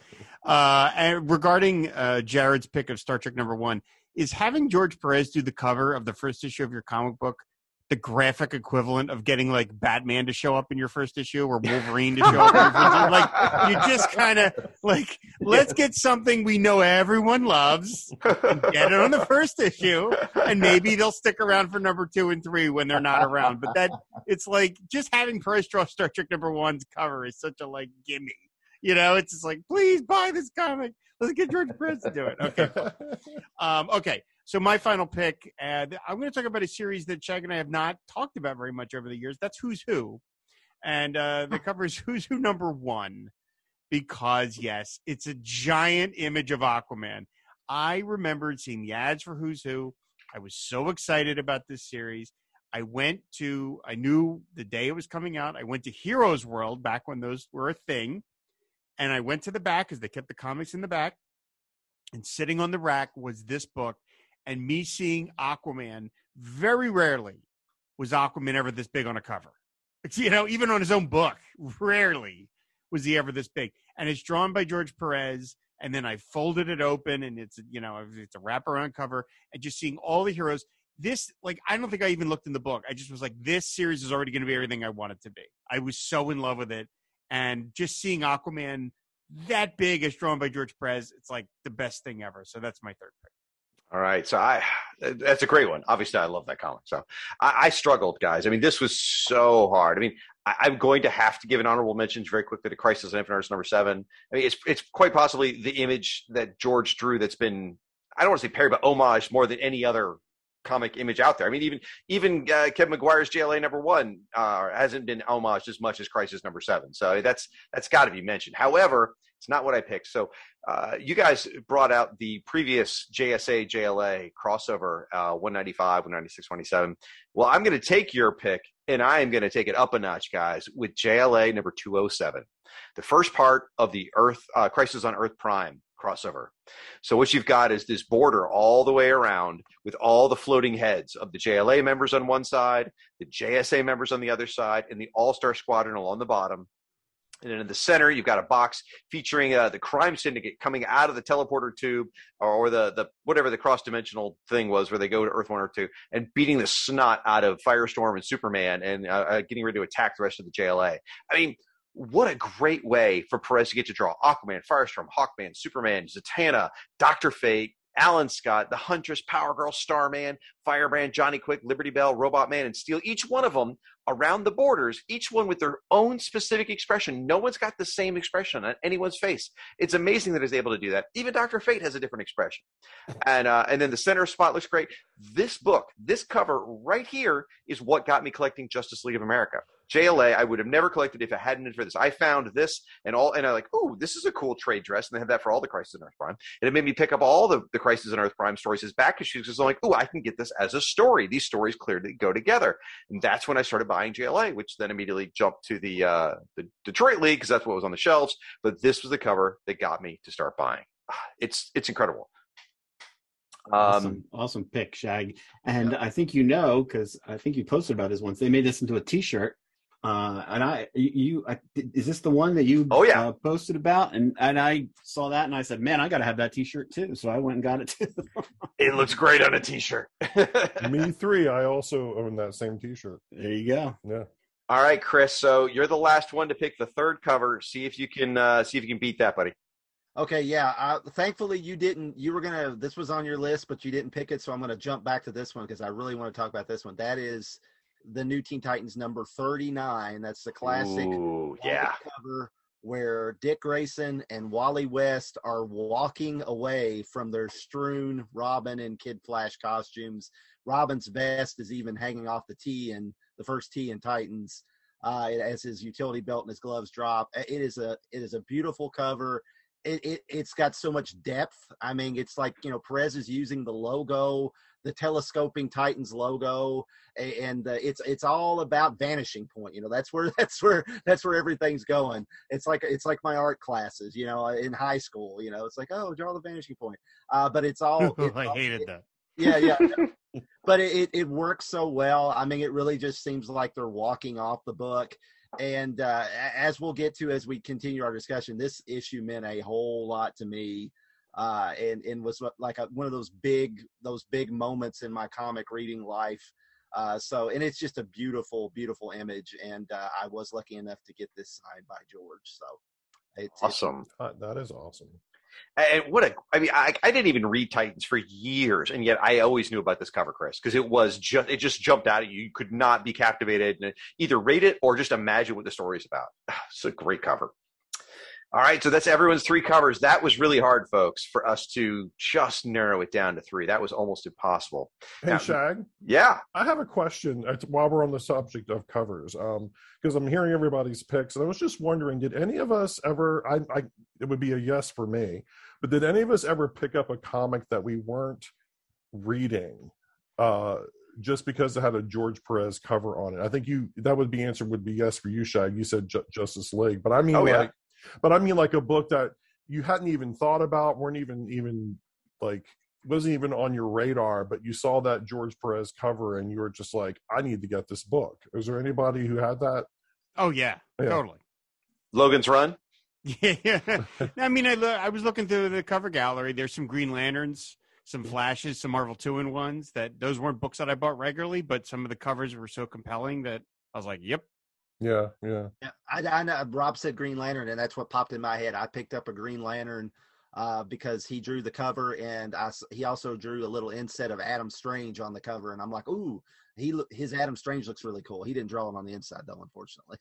And regarding Jared's pick of Star Trek number 1, is having George Perez do the cover of the first issue of your comic book the graphic equivalent of getting like Batman to show up in your first issue or Wolverine to show up in your first issue? Like, you just kind of like, let's get something we know everyone loves and get it on the first issue, and maybe they'll stick around for number 2 and 3 when they're not around. But that, it's like just having Perez draw Star Trek number 1's cover is such a like gimme. You know, it's just like, please buy this comic. Let's get George Perez to do it. Okay. Okay. So my final pick, I'm going to talk about a series that Shag and I have not talked about very much over the years. That's Who's Who. And the cover is Who's Who number 1. Because, yes, it's a giant image of Aquaman. I remembered seeing the ads for Who's Who. I was so excited about this series. I knew the day it was coming out. I went to Heroes World back when those were a thing. And I went to the back because they kept the comics in the back. And sitting on the rack was this book. And me seeing Aquaman, very rarely was Aquaman ever this big on a cover. You know, even on his own book, rarely was he ever this big. And it's drawn by George Perez. And then I folded it open, and it's a wraparound cover. And just seeing all the heroes. This, like, I don't think I even looked in the book. I just was like, this series is already going to be everything I want it to be. I was so in love with it. And just seeing Aquaman that big as drawn by George Perez, it's like the best thing ever. So that's my third pick. All right. So that's a great one. Obviously, I love that comic. So I struggled, guys. I mean, this was so hard. I mean, I'm going to have to give an honorable mention very quickly to Crisis on Infinite Earths number 7. I mean, it's quite possibly the image that George drew that's been, I don't want to say parody, but homage more than any other comic image out there. I mean, even Kevin McGuire's JLA number 1 hasn't been homaged as much as Crisis number 7. So that's got to be mentioned. However, it's not what I picked. So you guys brought out the previous JSA JLA crossover 195, 196, 197. Well, I'm going to take your pick, and I am going to take it up a notch, guys, with JLA number 207, the first part of the Crisis on Earth Prime crossover. So what you've got is this border all the way around with all the floating heads of the JLA members on one side, the JSA members on the other side, and the All-Star Squadron along the bottom. And then in the center, you've got a box featuring the crime syndicate coming out of the teleporter tube or the whatever the cross-dimensional thing was where they go to Earth 1 or 2 and beating the snot out of Firestorm and Superman and getting ready to attack the rest of the JLA. I mean, what a great way for Perez to get to draw Aquaman, Firestorm, Hawkman, Superman, Zatanna, Dr. Fate, Alan Scott, the Huntress, Power Girl, Starman, Firebrand, Johnny Quick, Liberty Bell, Robot Man, and Steel. Each one of them around the borders, each one with their own specific expression. No one's got the same expression on anyone's face. It's amazing that he's able to do that. Even Dr. Fate has a different expression. And then the center spot looks great. This book, this cover right here is what got me collecting Justice League of America. JLA, I would have never collected if it hadn't been for this. I found this and I'm like, oh, this is a cool trade dress. And they have that for all the Crisis on Earth Prime. And it made me pick up all the Crisis on Earth Prime stories as back issues because I'm like, oh, I can get this as a story. These stories clearly go together. And that's when I started buying JLA, which then immediately jumped to the Detroit League because that's what was on the shelves. But this was the cover that got me to start buying. It's incredible. Awesome pick, Shag. And I think because I think you posted about this once. They made this into a T-shirt. And is this the one that you posted about? And I saw that and I said, man, I got to have that T-shirt too. So I went and got it too. It looks great on a T-shirt. Me 3. I also own that same T-shirt. There you go. Yeah. All right, Chris. So you're the last one to pick the third cover. See if you can beat that, buddy. Okay, yeah. Thankfully, you didn't. You were gonna. This was on your list, but you didn't pick it. So I'm gonna jump back to this one because I really want to talk about this one. That is the New Teen Titans number 39. That's the classic cover where Dick Grayson and Wally West are walking away from their strewn Robin and Kid Flash costumes. Robin's vest is even hanging off the T in the first T in Titans as his utility belt and his gloves drop. It is a beautiful cover. it's got so much depth. I mean, it's like, Perez is using the logo, the telescoping Titans logo, and it's all about vanishing point. That's where everything's going. It's like my art classes, in high school. It's like, oh, draw the vanishing point. But it's all. I hated that. Yeah. But it works so well. I mean, it really just seems like they're walking off the book. And as we'll get to as we continue our discussion, this issue meant a whole lot to me, and was like one of those big moments in my comic reading life. And it's just a beautiful, beautiful image, and I was lucky enough to get this signed by George. So it's awesome. That is awesome. And I didn't even read Titans for years, and yet I always knew about this cover, Chris, because it just jumped out at you. You could not be captivated and either read it or just imagine what the story is about. It's a great cover. All right, so that's everyone's 3 covers. That was really hard, folks, for us to just narrow it down to 3. That was almost impossible. Hey, Shag? Yeah? I have a question while we're on the subject of covers, because I'm hearing everybody's picks, and I was just wondering, did any of us ever, it would be a yes for me, but did any of us ever pick up a comic that we weren't reading just because it had a George Perez cover on it? I think that would be answer would be yes for you, Shag. You said Justice League, but I mean, like a book that you hadn't even thought about, weren't even like, wasn't even on your radar, but you saw that George Perez cover and you were just like, I need to get this book. Is there anybody who had that? Oh yeah. Totally. Logan's Run? Yeah. I mean, I was looking through the cover gallery. There's some Green Lanterns, some Flashes, some Marvel 2-in-1s. Those weren't books that I bought regularly, but some of the covers were so compelling that I was like, yep. Yeah. I know Rob said Green Lantern, and that's what popped in my head. I picked up a Green Lantern because he drew the cover, and he also drew a little inset of Adam Strange on the cover, and I'm like, ooh, his Adam Strange looks really cool. He didn't draw it on the inside though, unfortunately.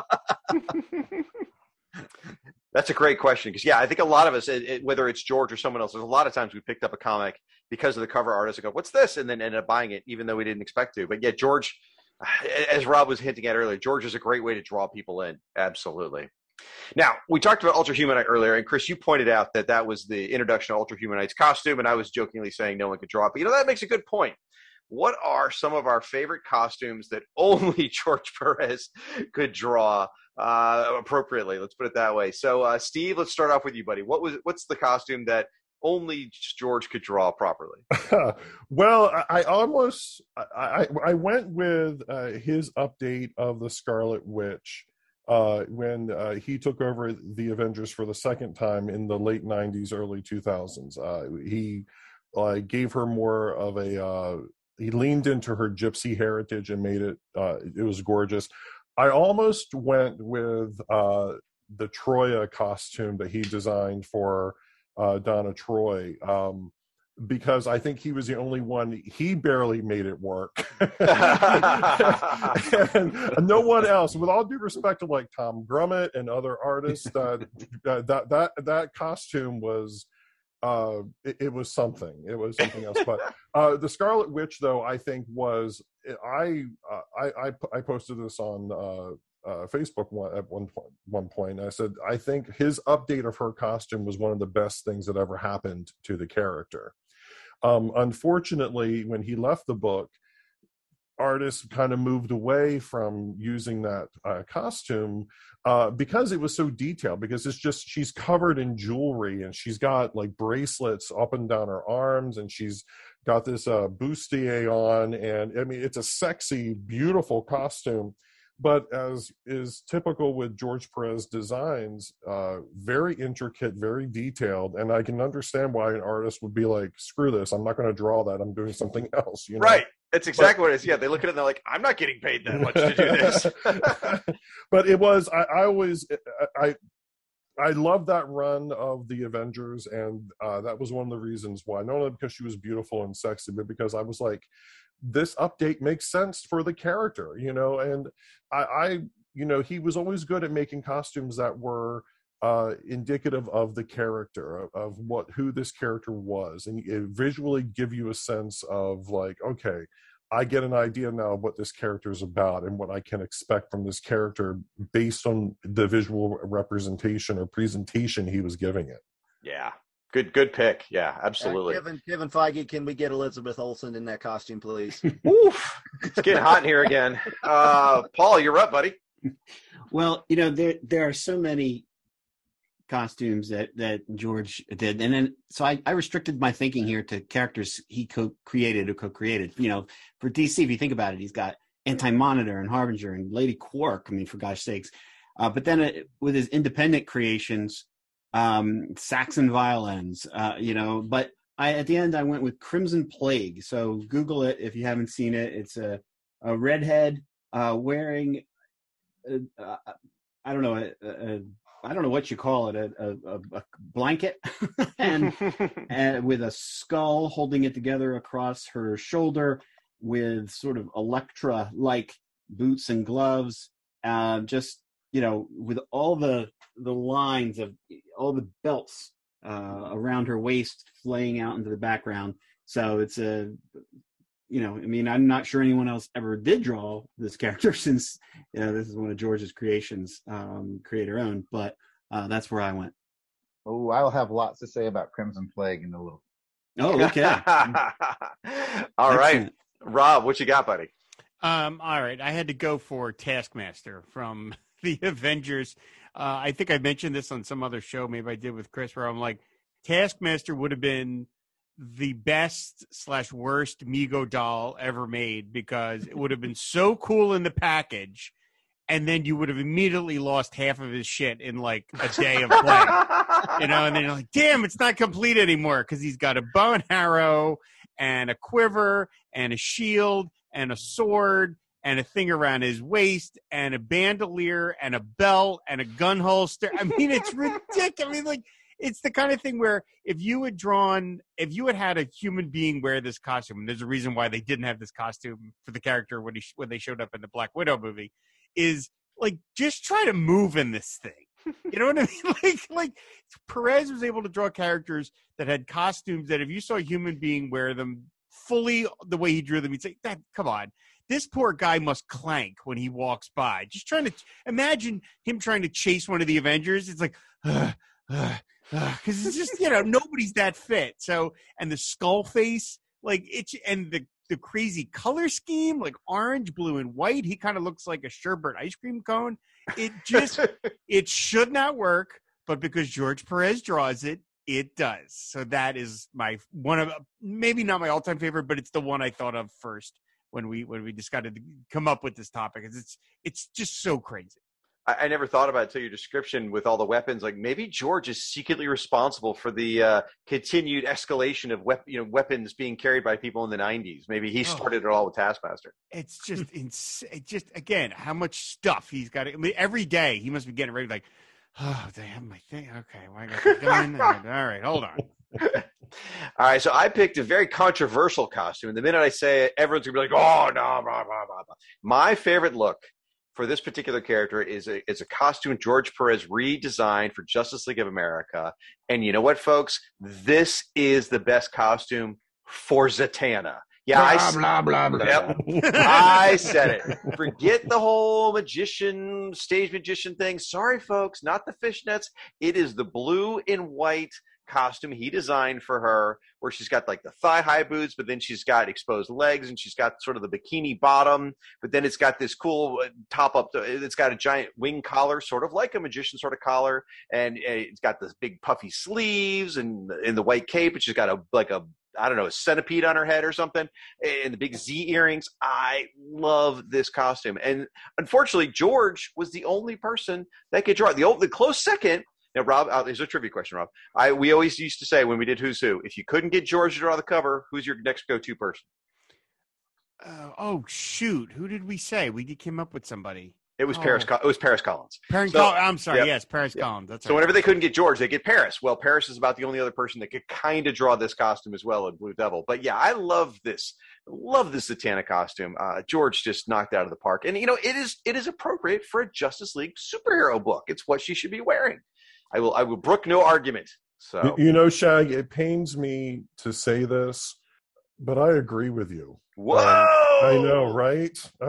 That's a great question, because I think a lot of us, whether it's George or someone else, there's a lot of times we picked up a comic because of the cover artist and go, what's this? And then ended up buying it even though we didn't expect to. But yeah, George, as Rob was hinting at earlier, George is a great way to draw people in. Absolutely. Now, we talked about Ultra Humanite earlier, and Chris, you pointed out that was the introduction to Ultra Humanite's costume, and I was jokingly saying no one could draw it. But, that makes a good point. What are some of our favorite costumes that only George Perez could draw appropriately? Let's put it that way. So, Steve, let's start off with you, buddy. What's the costume that only George could draw properly? Well, I went with his update of the Scarlet Witch when he took over the Avengers for the second time in the late 90s, early 2000s. He gave her more of he leaned into her gypsy heritage and made it was gorgeous. I almost went with the Troya costume that he designed for Donna Troy, because I think he was the only one. He barely made it work, and no one else. With all due respect to like Tom Grummett and other artists, that costume was it was something. It was something else. But the Scarlet Witch, though, I think was I posted this on Facebook at one point. I said, I think his update of her costume was one of the best things that ever happened to the character. Unfortunately, when he left the book, artists kind of moved away from using that costume because it was so detailed, because it's just, she's covered in jewelry and she's got like bracelets up and down her arms and she's got this bustier on, and I mean, it's a sexy, beautiful costume. But as is typical with George Perez designs, very intricate, very detailed, and I can understand why an artist would be like, screw this, I'm not going to draw that, I'm doing something else. Right. That's exactly what it is. Yeah, they look at it and they're like, I'm not getting paid that much to do this. But it was, I love that run of the Avengers, and that was one of the reasons why, not only because she was beautiful and sexy, but because I was like, this update makes sense for the character, and he was always good at making costumes that were indicative of the character, of who this character was, and it visually give you a sense of like, okay, I get an idea now of what this character is about and what I can expect from this character based on the visual representation or presentation he was giving it. Yeah. Good pick. Yeah, absolutely. Kevin Feige, can we get Elizabeth Olsen in that costume, please? Oof. It's getting hot in here again. Paul, you're up, buddy. Well, you know, there are so many costumes that George did, and then so I restricted my thinking here to characters he co-created. You know, for DC, if you think about it, he's got Anti-Monitor and Harbinger and Lady Quark. I mean, for gosh sakes. But then with his independent creations, Saxon violins, you know, but at the end I went with Crimson Plague. So Google it if you haven't seen it. It's a redhead wearing I don't know what you call it, a blanket and with a skull holding it together across her shoulder with sort of Elektra-like boots and gloves, just, you know, with all the lines of all the belts around her waist flaying out into the background. So it's you know, I mean, I'm not sure anyone else ever did draw this character since, you know, this is one of George's creations, creator owned, but that's where I went. Oh, I'll have lots to say about Crimson Plague in a little. Oh, okay. All right. Rob, what you got, buddy? All right. I had to go for Taskmaster from the Avengers. I think I mentioned this on some other show, maybe I did with Chris, where I'm like, Taskmaster would have been the best / worst Mego doll ever made, because it would have been so cool in the package, and then you would have immediately lost half of his shit in like a day of play. You know, and then you're like, damn, it's not complete anymore, because he's got a bow and arrow and a quiver and a shield and a sword and a thing around his waist and a bandolier and a belt and a gun holster. I mean, it's ridiculous. I mean, like, it's the kind of thing where if you had had a human being wear this costume, and there's a reason why they didn't have this costume for the character when they showed up in the Black Widow movie, is like, just try to move in this thing. You know what I mean? Like Perez was able to draw characters that had costumes that if you saw a human being wear them fully the way he drew them, you'd say, "That, come on. This poor guy must clank when he walks by." Just trying to imagine him trying to chase one of the Avengers. It's like, because it's just, you know, nobody's that fit. So, and the skull face, like and the crazy color scheme, like orange, blue, and white. He kind of looks like a sherbet ice cream cone. It just, it should not work, but because George Perez draws it, it does. So that is my one of, maybe not my all-time favorite, but it's the one I thought of first when we decided to come up with this topic. It's just so crazy. I never thought about it until your description with all the weapons. Like, maybe George is secretly responsible for the continued escalation of weapons being carried by people in the 90s. Maybe he started it all with Taskmaster. It's just insane. Just, again, how much stuff he's got. I mean, every day he must be getting ready, like, oh, they have my thing. Okay, well, I got the gun. All right, hold on. All right, so I picked a very controversial costume. And the minute I say it, everyone's going to be like, oh, no, blah, blah, blah, blah. My favorite look for this particular character is a costume George Perez redesigned for Justice League of America. And you know what, folks? This is the best costume for Zatanna. Yeah, blah, blah, blah, blah. Yep. I said it. Forget the whole stage magician thing. Sorry, folks, not the fishnets. It is the blue and white costume he designed for her, where she's got like the thigh-high boots, but then she's got exposed legs, and she's got sort of the bikini bottom, but then it's got this cool top up. It's got a giant wing collar, sort of like a magician sort of collar, and it's got this big puffy sleeves and in the white cape, and she's got a centipede on her head or something, and the big Z earrings. I love this costume, and unfortunately, George was the only person that could draw it. The close second. Now, Rob, there's a trivia question, Rob. We always used to say when we did Who's Who, if you couldn't get George to draw the cover, who's your next go-to person? Oh, shoot. Who did we say? We came up with somebody. It was Paris Collins. I'm sorry. Yep. Yes, Paris Collins. That's so right. Whenever they couldn't get George, they get Paris. Well, Paris is about the only other person that could kind of draw this costume as well in Blue Devil. But yeah, I love this. Love this Zatanna costume. George just knocked it out of the park. And, you know, it is appropriate for a Justice League superhero book. It's what she should be wearing. I will brook no argument. So, you know, Shag, it pains me to say this, but I agree with you. Whoa! I know, right?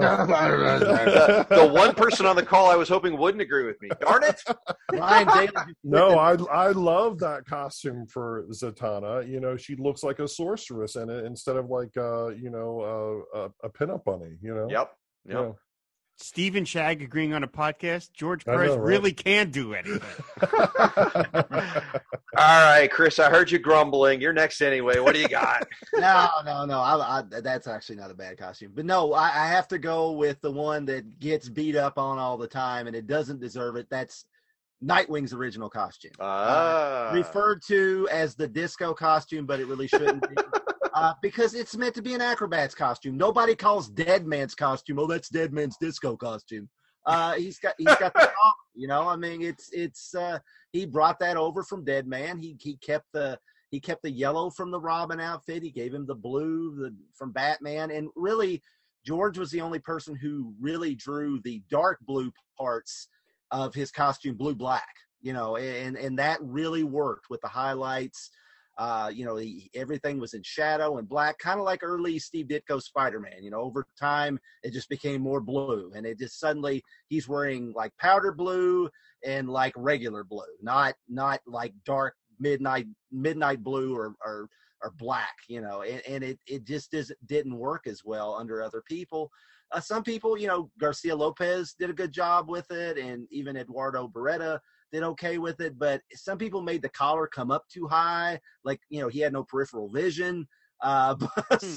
The one person on the call I was hoping wouldn't agree with me. Darn it! Ryan Daly. No, I love that costume for Zatanna. You know, she looks like a sorceress in it instead of like a pinup bunny. You know. Yep. Yeah. Steve and Shag agreeing on a podcast. George Perez know, right? really can do anything. All right, Chris, I heard you grumbling. You're next anyway. What do you got? No. That's actually not a bad costume. But no, I have to go with the one that gets beat up on all the time, and it doesn't deserve it. That's Nightwing's original costume. Referred to as the disco costume, but it really shouldn't be. Because it's meant to be an acrobat's costume. Nobody calls Deadman's costume, oh, that's Deadman's disco costume. He's got the you know, I mean, it's he brought that over from Deadman. He kept the yellow from the Robin outfit. He gave him the blue from Batman. And really, George was the only person who really drew the dark blue parts of his costume blue-black, you know, and that really worked with the highlights. You know, everything was in shadow and black, kind of like early Steve Ditko Spider-Man. You know, over time, it just became more blue. And it just suddenly, he's wearing like powder blue and like regular blue, not like dark midnight blue or black, you know, and it just didn't work as well under other people. Some people, you know, Garcia Lopez did a good job with it, and even Eduardo Beretta did okay with it, but some people made the collar come up too high, like, you know, he had no peripheral vision. But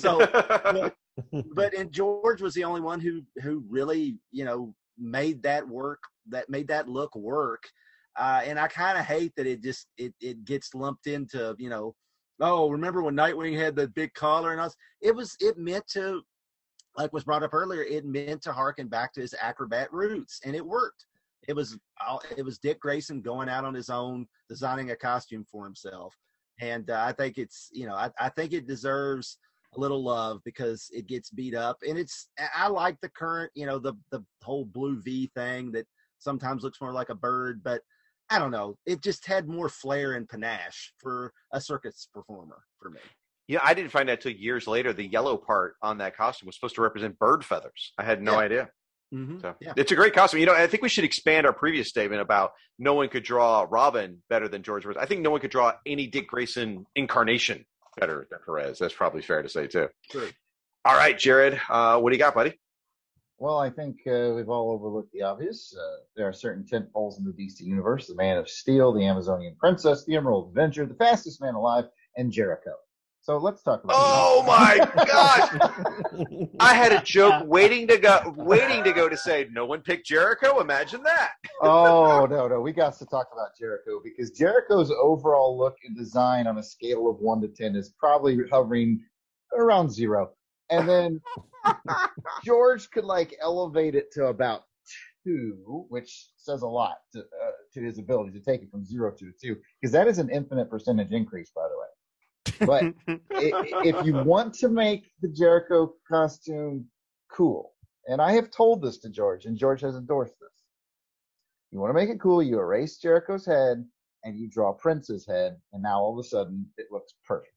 and George was the only one who really, you know, made that look work. And I kind of hate that it gets lumped into, you know, oh, remember when Nightwing had the big collar and us? It meant to, like was brought up earlier, it meant to harken back to his acrobat roots, and it worked. It was Dick Grayson going out on his own, designing a costume for himself. And I think it's, you know, I think it deserves a little love because it gets beat up. And I like the current, you know, the whole blue V thing that sometimes looks more like a bird, but I don't know. It just had more flair and panache for a circus performer for me. Yeah, I didn't find out till years later. The yellow part on that costume was supposed to represent bird feathers. I had no idea. Mm-hmm. So it's a great costume. You know, I think we should expand our previous statement about no one could draw Robin better than George Perez. I think no one could draw any Dick Grayson incarnation better than Perez. That's probably fair to say too. Sure. All right, Jared, what do you got, buddy? Well, I think we've all overlooked the obvious. There are certain tentpoles in the DC universe: the Man of Steel, the Amazonian Princess, the Emerald Avenger, the Fastest Man Alive, and Jericho. So let's talk about. Oh my gosh! I had a joke waiting to go to say no one picked Jericho. Imagine that. Oh no, we got to talk about Jericho because Jericho's overall look and design on a scale of 1 to 10 is probably hovering around 0, and then George could like elevate it to about 2, which says a lot to his ability to take it from 0 to 2, because that is an infinite percentage increase, by the way. But if you want to make the Jericho costume cool, and I have told this to George, and George has endorsed this, you want to make it cool, you erase Jericho's head, and you draw Prince's head, and now all of a sudden it looks perfect.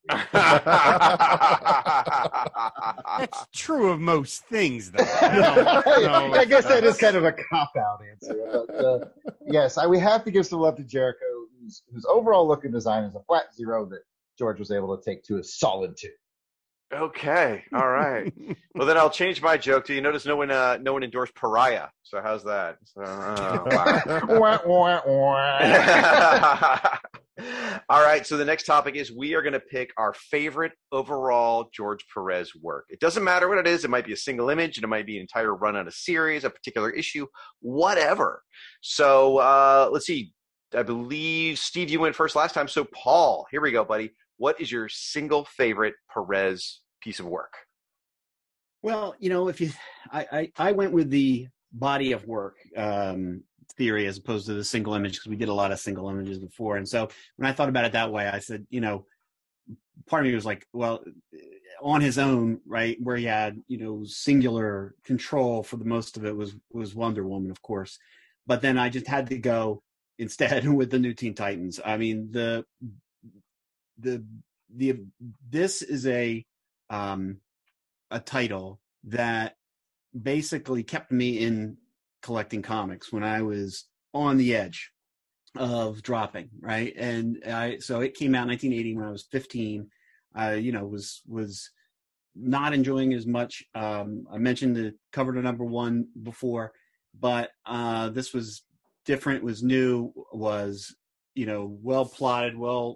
That's true of most things, though. I guess that is kind of a cop-out answer. But, yes, we have to give some love to Jericho, whose overall look and design is a flat 0 that George was able to take to a solid 2. Okay, all right. Well, then I'll change my joke to, you notice no one endorsed Pariah. So how's that? So, all right, so the next topic is we are going to pick our favorite overall George Perez work. It doesn't matter what it is. It might be a single image, and it might be an entire run on a series, a particular issue, whatever. So let's see. I believe, Steve, you went first last time. So, Paul, here we go, buddy. What is your single favorite Perez piece of work? Well, you know, I went with the body of work theory as opposed to the single image, because we did a lot of single images before. And so when I thought about it that way, I said, you know, part of me was like, well, on his own, right, where he had, you know, singular control for the most of it was Wonder Woman, of course. But then I just had to go instead with the new Teen Titans. I mean, this is a a title that basically kept me in collecting comics when I was on the edge of dropping, right? And so it came out in 1980 when I was 15. Was not enjoying as much. I mentioned the cover to number 1 before, but this was different, was new, was, well plotted,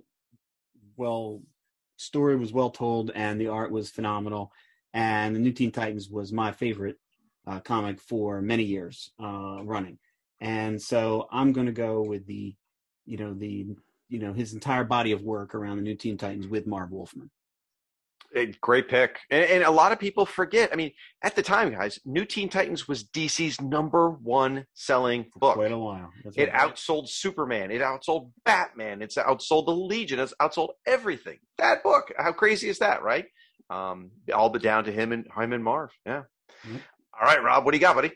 story was well told, and the art was phenomenal. And the New Teen Titans was my favorite comic for many years running. And so I'm going to go with his entire body of work around the New Teen Titans with Marv Wolfman. Great pick. And a lot of people forget. I mean, at the time, guys, New Teen Titans was DC's #1 selling book. Quite a while. It outsold Superman. It outsold Batman. It's outsold the Legion. It's outsold everything. That book. How crazy is that, right? All but down to him and Marv. Yeah. Mm-hmm. All right, Rob, what do you got, buddy?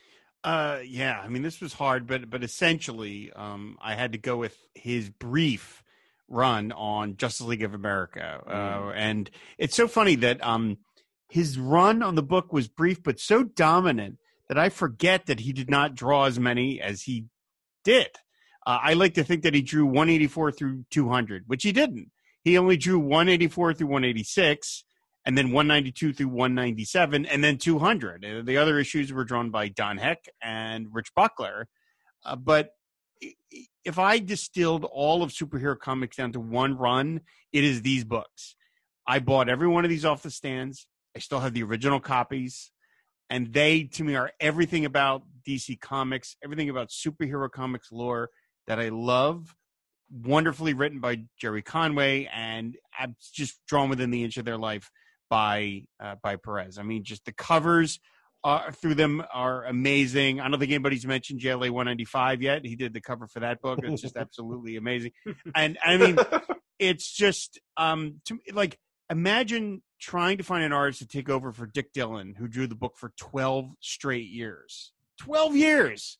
Yeah, I mean, this was hard, but essentially, I had to go with his brief run on Justice League of America. And it's so funny that his run on the book was brief, but so dominant that I forget that he did not draw as many as he did. I like to think that he drew 184 through 200, which he didn't. He only drew 184 through 186, and then 192 through 197, and then 200. The other issues were drawn by Don Heck and Rich Buckler. But if I distilled all of superhero comics down to one run, it is these books. I bought every one of these off the stands. I still have the original copies. And they, to me, are everything about DC Comics, everything about superhero comics lore that I love. Wonderfully written by Jerry Conway, and just drawn within the inch of their life by Perez. I mean, just the covers through them are amazing. I don't think anybody's mentioned JLA 195 yet. He did the cover for that book. It's just absolutely amazing. And I mean, it's just like, imagine trying to find an artist to take over for Dick Dillon, who drew the book for 12 straight years. 12 years.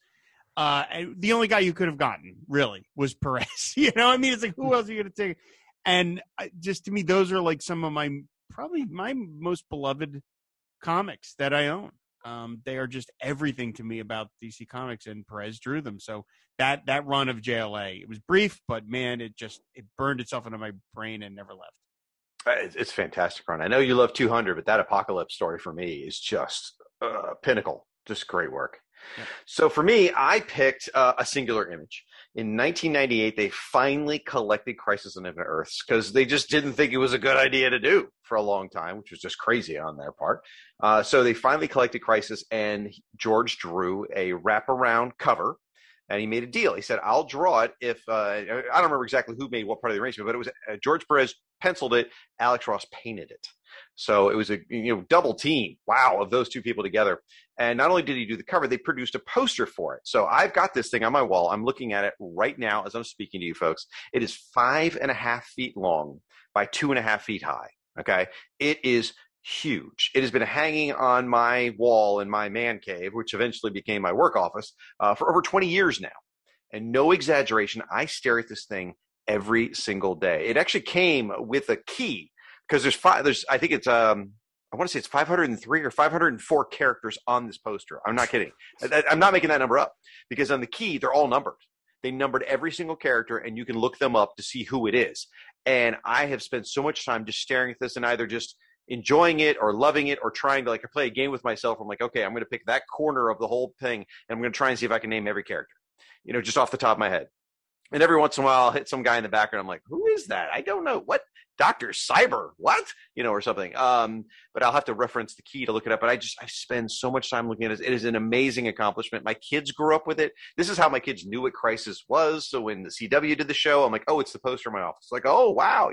And the only guy you could have gotten really was Perez. I mean, it's like, who else are you going to take? And just to me, those are like some of probably my most beloved comics that I own. They are just everything to me about DC Comics, and Perez drew them. So that run of JLA, it was brief, but man, it burned itself into my brain and never left. It's a fantastic run. I know you love 200, but that Apocalypse story for me is just pinnacle. Just great work. Yeah. So for me, I picked a singular image. In 1998, they finally collected Crisis on Infinite Earths because they just didn't think it was a good idea to do for a long time, which was just crazy on their part. So they finally collected Crisis, and George drew a wraparound cover, and he made a deal. He said, I'll draw it if I don't remember exactly who made what part of the arrangement, but it was George Perez penciled it, Alex Ross painted it. So it was a double team, of those two people together. And not only did he do the cover, they produced a poster for it. So I've got this thing on my wall. I'm looking at it right now as I'm speaking to you folks. It is 5.5 feet long by 2.5 feet high. Okay. It is huge. It has been hanging on my wall in my man cave, which eventually became my work office, for over 20 years now. And no exaggeration, I stare at this thing every single day. It actually came with a key, because I think it's I want to say it's 503 or 504 characters on this poster. I'm not kidding. I'm not making that number up, because on the key, they're all numbered. They numbered every single character, and you can look them up to see who it is. And I have spent so much time just staring at this and either just enjoying it or loving it or trying to play a game with myself. I'm like, okay, I'm going to pick that corner of the whole thing, and I'm going to try and see if I can name every character, just off the top of my head. And every once in a while, I'll hit some guy in the background. I'm like, who is that? I don't know. What? Dr. Cyber? What? Or something. But I'll have to reference the key to look it up. But I spend so much time looking at it. It is an amazing accomplishment. My kids grew up with it. This is how my kids knew what Crisis was. So when the CW did the show, I'm like, oh, it's the poster in my office. Like, oh, wow.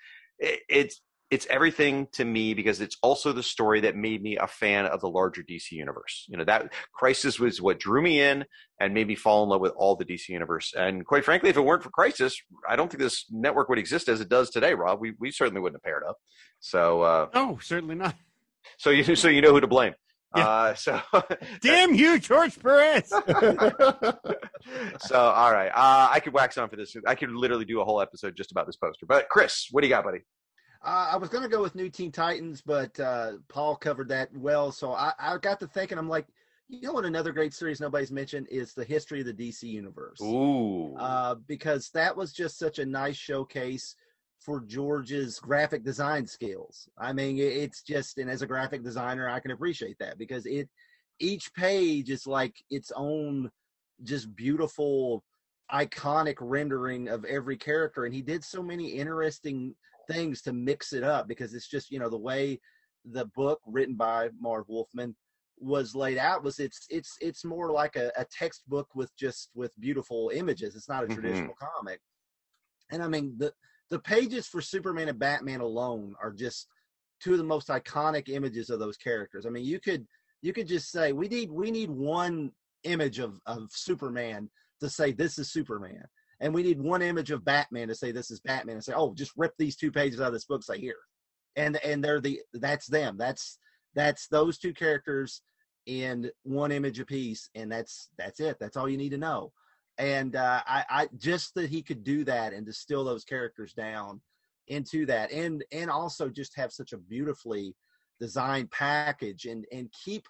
It's everything to me, because it's also the story that made me a fan of the larger DC universe. That Crisis was what drew me in and made me fall in love with all the DC universe. And quite frankly, if it weren't for Crisis, I don't think this network would exist as it does today, Rob. We certainly wouldn't have paired up. So no, certainly not. So you know who to blame. Yeah. Damn you, George Perez. So all right, I could wax on for this. I could literally do a whole episode just about this poster. But Chris, what do you got, buddy? I was going to go with New Teen Titans, but Paul covered that well. So I got to thinking, I'm like, you know what? Another great series nobody's mentioned is the history of the DC universe. Ooh. Because that was just such a nice showcase for George's graphic design skills. I mean, it's just, and as a graphic designer, I can appreciate that because each page is like its own just beautiful, iconic rendering of every character. And he did so many interesting things to mix it up because it's just, the way the book written by Marv Wolfman was laid out was it's more like a textbook with beautiful images. It's not a traditional comic. And I mean, the pages for Superman and Batman alone are just two of the most iconic images of those characters. I mean, you could just say we need one image of Superman to say this is Superman, and we need one image of Batman to say this is Batman, and say, oh, just rip these 2 pages out of this book, say here, and that's them. That's those 2 characters in one image apiece, and that's it. That's all you need to know. And I just that he could do that and distill those characters down into that, and also just have such a beautifully designed package, and keep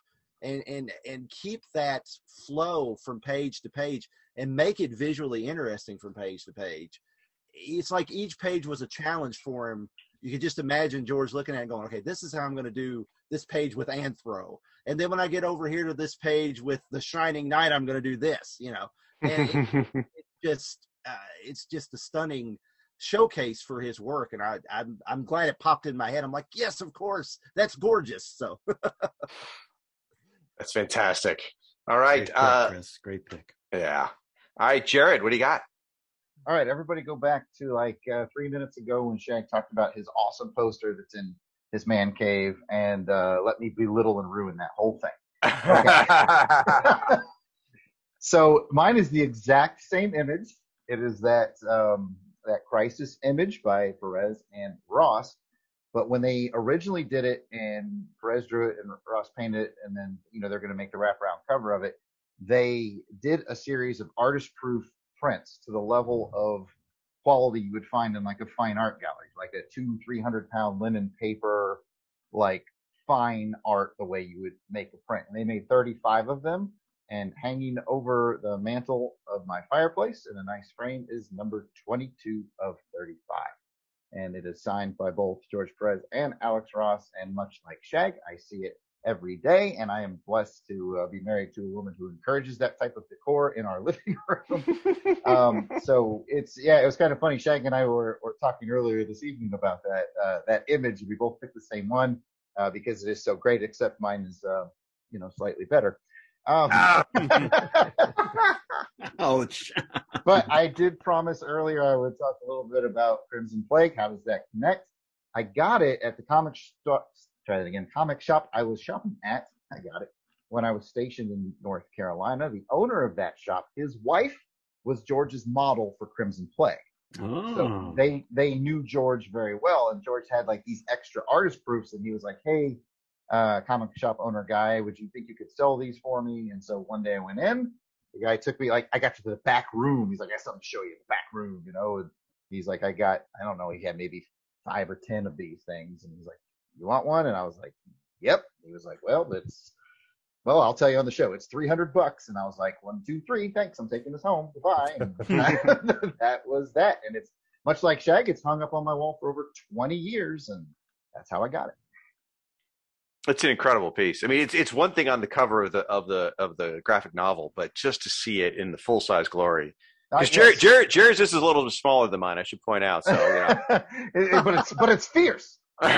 that flow from page to page, and make it visually interesting from page to page. It's like each page was a challenge for him. You could just imagine George looking at it and going, okay, this is how I'm going to do this page with Anthro. And then when I get over here to this page with the Shining Knight, I'm going to do this, And it's just a stunning showcase for his work. And I'm glad it popped in my head. I'm like, yes, of course. That's gorgeous. So that's fantastic. All right. Great pick, Chris. Great pick. Yeah. All right, Jared, what do you got? All right, everybody go back to 3 minutes ago when Shag talked about his awesome poster that's in his man cave, and let me belittle and ruin that whole thing. Okay. So mine is the exact same image. It is that Crisis image by Perez and Ross. But when they originally did it, and Perez drew it and Ross painted it, and then they're going to make the wraparound cover of it, they did a series of artist-proof prints to the level of quality you would find in like a fine art gallery, like a 200-300 pound linen paper, like fine art the way you would make a print. And they made 35 of them, and hanging over the mantle of my fireplace in a nice frame is number 22 of 35. And it is signed by both George Perez and Alex Ross. And much like Shag, I see it every day, and I am blessed to be married to a woman who encourages that type of decor in our living room. So it was kind of funny. Shag and I were talking earlier this evening about that image. We both picked the same one because it is so great, except mine is slightly better. Ouch. But I did promise earlier I would talk a little bit about Crimson Plague. How does that connect? I got it at the comic shop I was shopping at. I got it when I was stationed in North Carolina. The owner of that shop, his wife was George's model for Crimson Plague. Oh. So they knew George very well, and George had like these extra artist proofs, and he was like, hey, comic shop owner guy, would you think you could sell these for me? And so one day I went in, the guy took me, I got to the back room. He's like, I got something to show you in the back room, and he's like, I don't know, he had maybe 5 or 10 of these things, and he's like, you want one? And I was like, yep. He was like, well, I'll tell you on the show, it's $300. And I was like, 1, 2, 3, thanks, I'm taking this home, goodbye. And that was that. And it's much like Shag, it's hung up on my wall for over 20 years, and that's how I got it. It's an incredible piece. I mean, it's one thing on the cover of the graphic novel, but just to see it in the full size glory. Because Jared's just is a little bit smaller than mine, I should point out. So but it's fierce.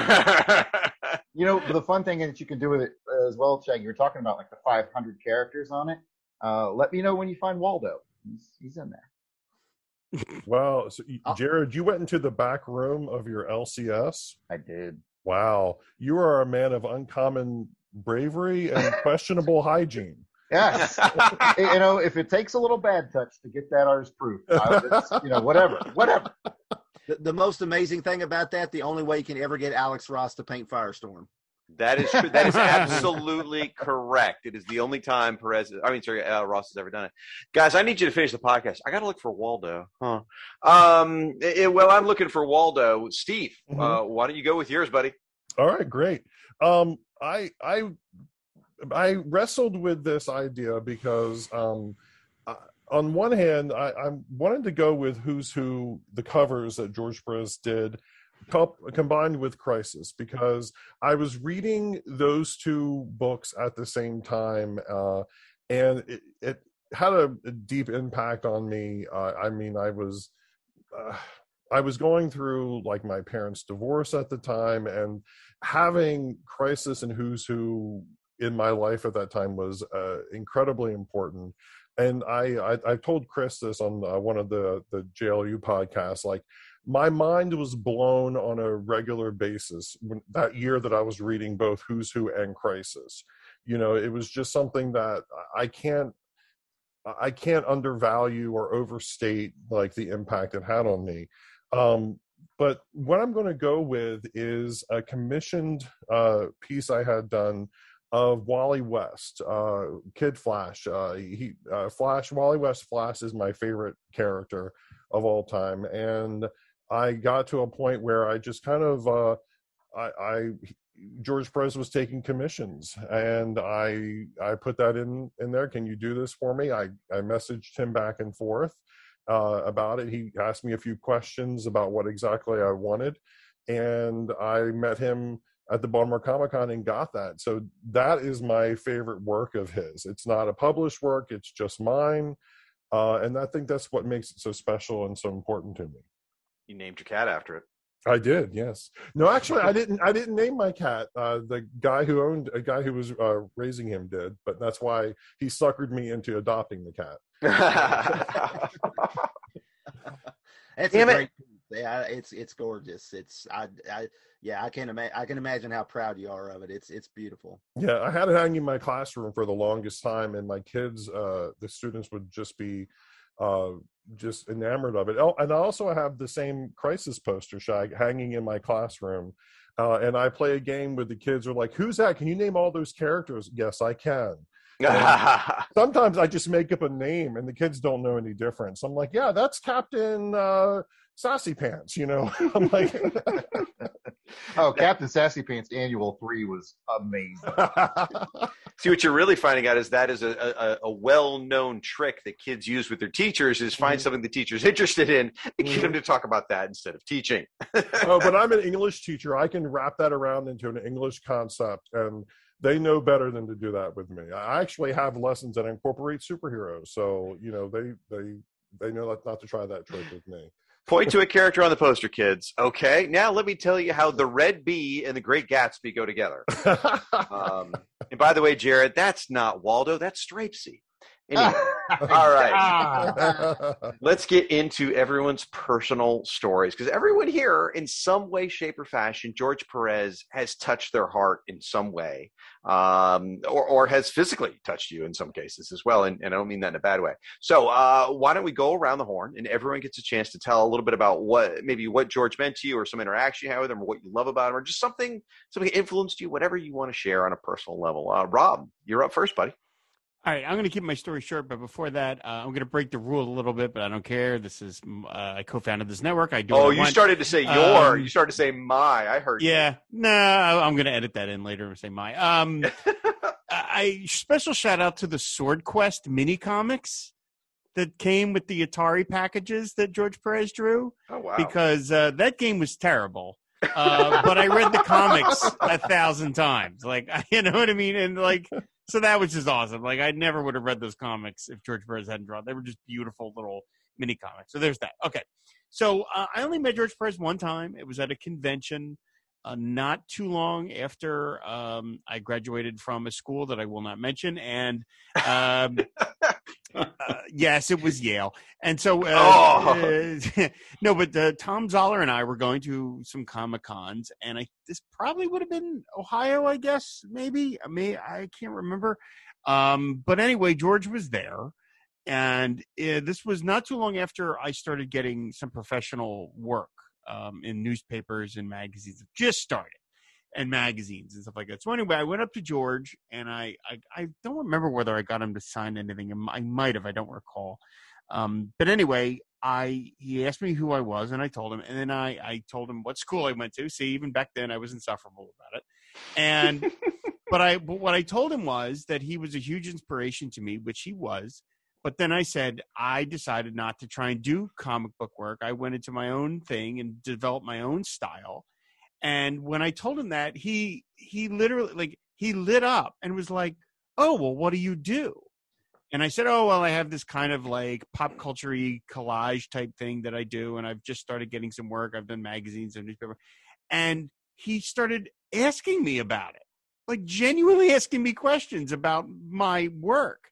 The fun thing that you can do with it as well, Shag, you're talking about like the 500 characters on it. Let me know when you find Waldo. He's in there. Well, so Jared, you went into the back room of your LCS. I did. Wow, you are a man of uncommon bravery and questionable hygiene. Yes. If it takes a little bad touch to get that artist proof, whatever. The most amazing thing about that, the only way you can ever get Alex Ross to paint Firestorm. That is true. That is absolutely correct. It is the only time Ross has ever done it. Guys, I need you to finish the podcast. I got to look for Waldo. Huh? Well, I'm looking for Waldo. Steve, why don't you go with yours, buddy? All right, great. I wrestled with this idea because on one hand, I wanted to go with Who's Who, the covers that George Perez did, combined with Crisis, because I was reading those two books at the same time, and it had a deep impact on me. I was going through like my parents' divorce at the time, and having Crisis and Who's Who in my life at that time was incredibly important. And I told Chris this on one of the JLU podcasts, like, my mind was blown on a regular basis that year that I was reading both Who's Who and Crisis. You know, it was just something that I can't undervalue or overstate, like, the impact it had on me. But what I'm going to go with is a commissioned piece I had done of Wally West, Kid Flash. Wally West Flash is my favorite character of all time, and I got to a point where I just kind of George Perez was taking commissions, and I put that in there. Can you do this for me? I messaged him back and forth about it. He asked me a few questions about what exactly I wanted, and I met him at the Baltimore Comic-Con and got that. So that is my favorite work of his. It's not a published work, it's just mine. And I think that's what makes it so special and so important to me. You named your cat after it. I did, yes. No, actually, I didn't name my cat. The guy who was raising him did, but that's why he suckered me into adopting the cat. It's a great piece. Yeah, it's gorgeous. I can imagine how proud you are of it. It's beautiful. Yeah, I had it hanging in my classroom for the longest time, and my kids, the students, would just be just enamored of it. Oh, and I also have the same Crisis poster hanging in my classroom, and I play a game with the kids. Who are like, "Who's that? Can you name all those characters?" Yes, I can. Sometimes I just make up a name, and the kids don't know any difference. I'm like, "Yeah, that's Captain Sassy Pants," you know. I'm like, oh, Captain Sassy Pants Annual 3 was amazing. See, what you're really finding out is that is a well-known trick that kids use with their teachers, is find something the teacher's interested in and get them to talk about that instead of teaching. Oh, but I'm an English teacher. I can wrap that around into an English concept, and they know better than to do that with me. I actually have lessons that incorporate superheroes, so you know they know not to try that trick with me. Point to a character on the poster, kids. Okay, now let me tell you how the Red Bee and the Great Gatsby go together. And by the way, Jared, that's not Waldo, that's Stripesy. Anyway, all right. Let's get into everyone's personal stories, because everyone here, in some way, shape, or fashion, George Perez has touched their heart in some way, or has physically touched you in some cases as well, and I don't mean that in a bad way. So why don't we go around the horn, and everyone gets a chance to tell a little bit about what George meant to you, or some interaction you had with him, or what you love about him, or just something influenced you, whatever you want to share on a personal level. Rob, you're up first, buddy. All right, I'm going to keep my story short, but before that, I'm going to break the rule a little bit, but I don't care. This is I co-founded this network. I do. Oh, you started to say your. You started to say my. I heard. Yeah, no, I'm going to edit that in later and say my. I special shout out to the Sword Quest mini comics that came with the Atari packages that George Perez drew. Oh wow! Because that game was terrible. But I read the comics 1,000 times. Like, you know what I mean? And like, so that was just awesome. Like, I never would have read those comics if George Perez hadn't drawn. They were just beautiful little mini comics. So there's that. Okay. So I only met George Perez one time. It was at a convention not too long after I graduated from a school that I will not mention. And yes, it was Yale. And so, no, but Tom Zoller and I were going to some Comic-Cons, and this probably would have been Ohio, I guess, maybe. I can't remember. But anyway, George was there. And this was not too long after I started getting some professional work in newspapers and magazines. It just started. and magazines and stuff like that. So anyway, I went up to George, and I don't remember whether I got him to sign anything. I might have, I don't recall. But anyway, he asked me who I was, and I told him, and then I told him what school I went to. See, even back then I was insufferable about it. And but what I told him was that he was a huge inspiration to me, which he was. But then I said, I decided not to try and do comic book work. I went into my own thing and developed my own style. And when I told him that, he literally, like, he lit up and was like, oh, well, what do you do? And I said, oh, well, I have this kind of like pop culture-y collage type thing that I do. And I've just started getting some work. I've done magazines and newspaper. And he started asking me about it, like genuinely asking me questions about my work.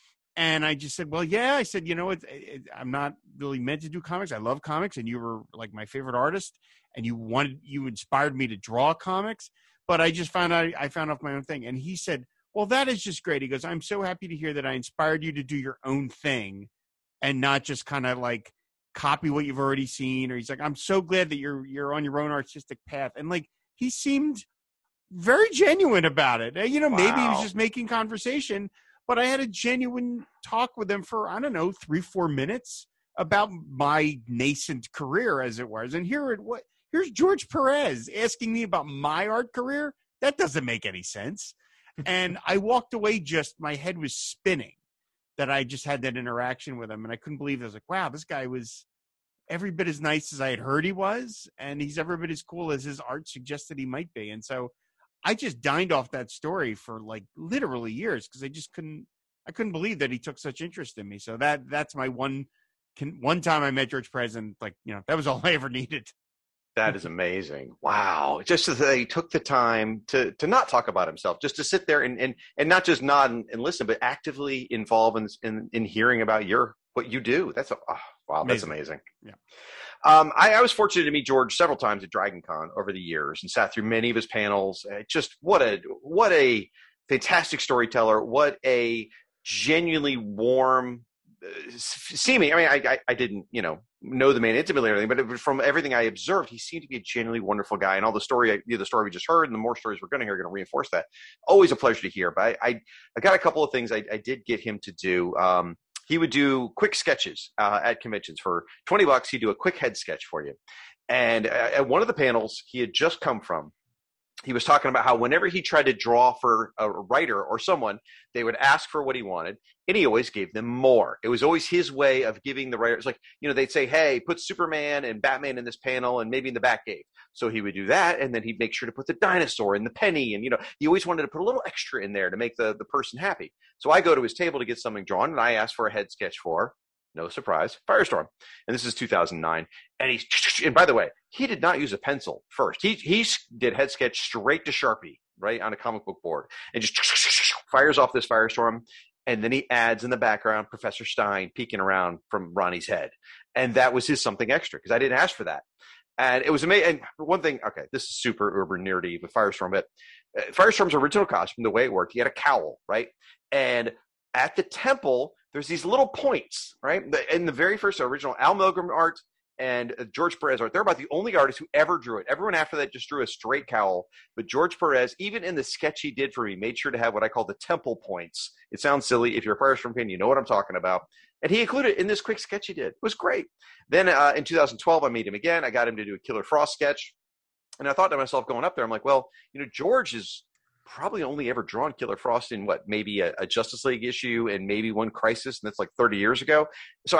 And I just said, well, yeah. I said, you know, I'm not really meant to do comics. I love comics, and you were like my favorite artist, and you inspired me to draw comics. But I just found out my own thing. And he said, well, that is just great. He goes, I'm so happy to hear that I inspired you to do your own thing and not just kind of like copy what you've already seen. Or he's like, I'm so glad that you're on your own artistic path. And like, he seemed very genuine about it. You know, maybe he was just making conversation. But I had a genuine talk with him for, I don't know, 3-4 minutes about my nascent career, as it was. And here's George Perez asking me about my art career. That doesn't make any sense. And I walked away my head was spinning that I just had that interaction with him. And I couldn't believe it. I was like, wow, this guy was every bit as nice as I had heard he was. And he's every bit as cool as his art suggested he might be. And so I just dined off that story for like literally years because I couldn't believe that he took such interest in me. So that's my one time I met George Perez, and like, you know, that was all I ever needed. That is amazing. Wow. Just that he took the time to not talk about himself, just to sit there and not just nod and listen, but actively involve in hearing about what you do. Wow. Amazing. That's amazing. Yeah. I was fortunate to meet George several times at DragonCon over the years and sat through many of his panels. Just what a fantastic storyteller. What a genuinely warm, seeming. I mean, I didn't, know the man intimately or anything, but from everything I observed, he seemed to be a genuinely wonderful guy. And all the story we just heard, and the more stories we're going to hear are going to reinforce that. Always a pleasure to hear. But I got a couple of things I did get him to do. He would do quick sketches at conventions for $20. He'd do a quick head sketch for you. And at one of the panels he had just come from, he was talking about how whenever he tried to draw for a writer or someone, they would ask for what he wanted, and he always gave them more. It was always his way of giving the writers, like, they'd say, hey, put Superman and Batman in this panel and maybe in the Batcave. So he would do that, and then he'd make sure to put the dinosaur and the penny, and, he always wanted to put a little extra in there to make the person happy. So I go to his table to get something drawn, and I ask for a head sketch for, no surprise, Firestorm. And this is 2009. And by the way, he did not use a pencil first. He did head sketch straight to Sharpie, right, on a comic book board, and just fires off this Firestorm. And then he adds in the background Professor Stein peeking around from Ronnie's head. And that was his something extra, because I didn't ask for that. And it was amazing. And one thing, okay, this is super uber nerdy with Firestorm, but Firestorm's original costume, the way it worked, he had a cowl, right? And at the temple, there's these little points, right? In the very first original Al Milgrom art and George Perez art, they're about the only artists who ever drew it. Everyone after that just drew a straight cowl. But George Perez, even in the sketch he did for me, made sure to have what I call the temple points. It sounds silly. If you're a Firestorm fan, you know what I'm talking about. And he included it in this quick sketch he did. It was great. Then in 2012, I met him again. I got him to do a Killer Frost sketch. And I thought to myself going up there, I'm like, well, George is probably only ever drawn Killer Frost in maybe a Justice League issue and maybe one Crisis, and that's like 30 years ago. So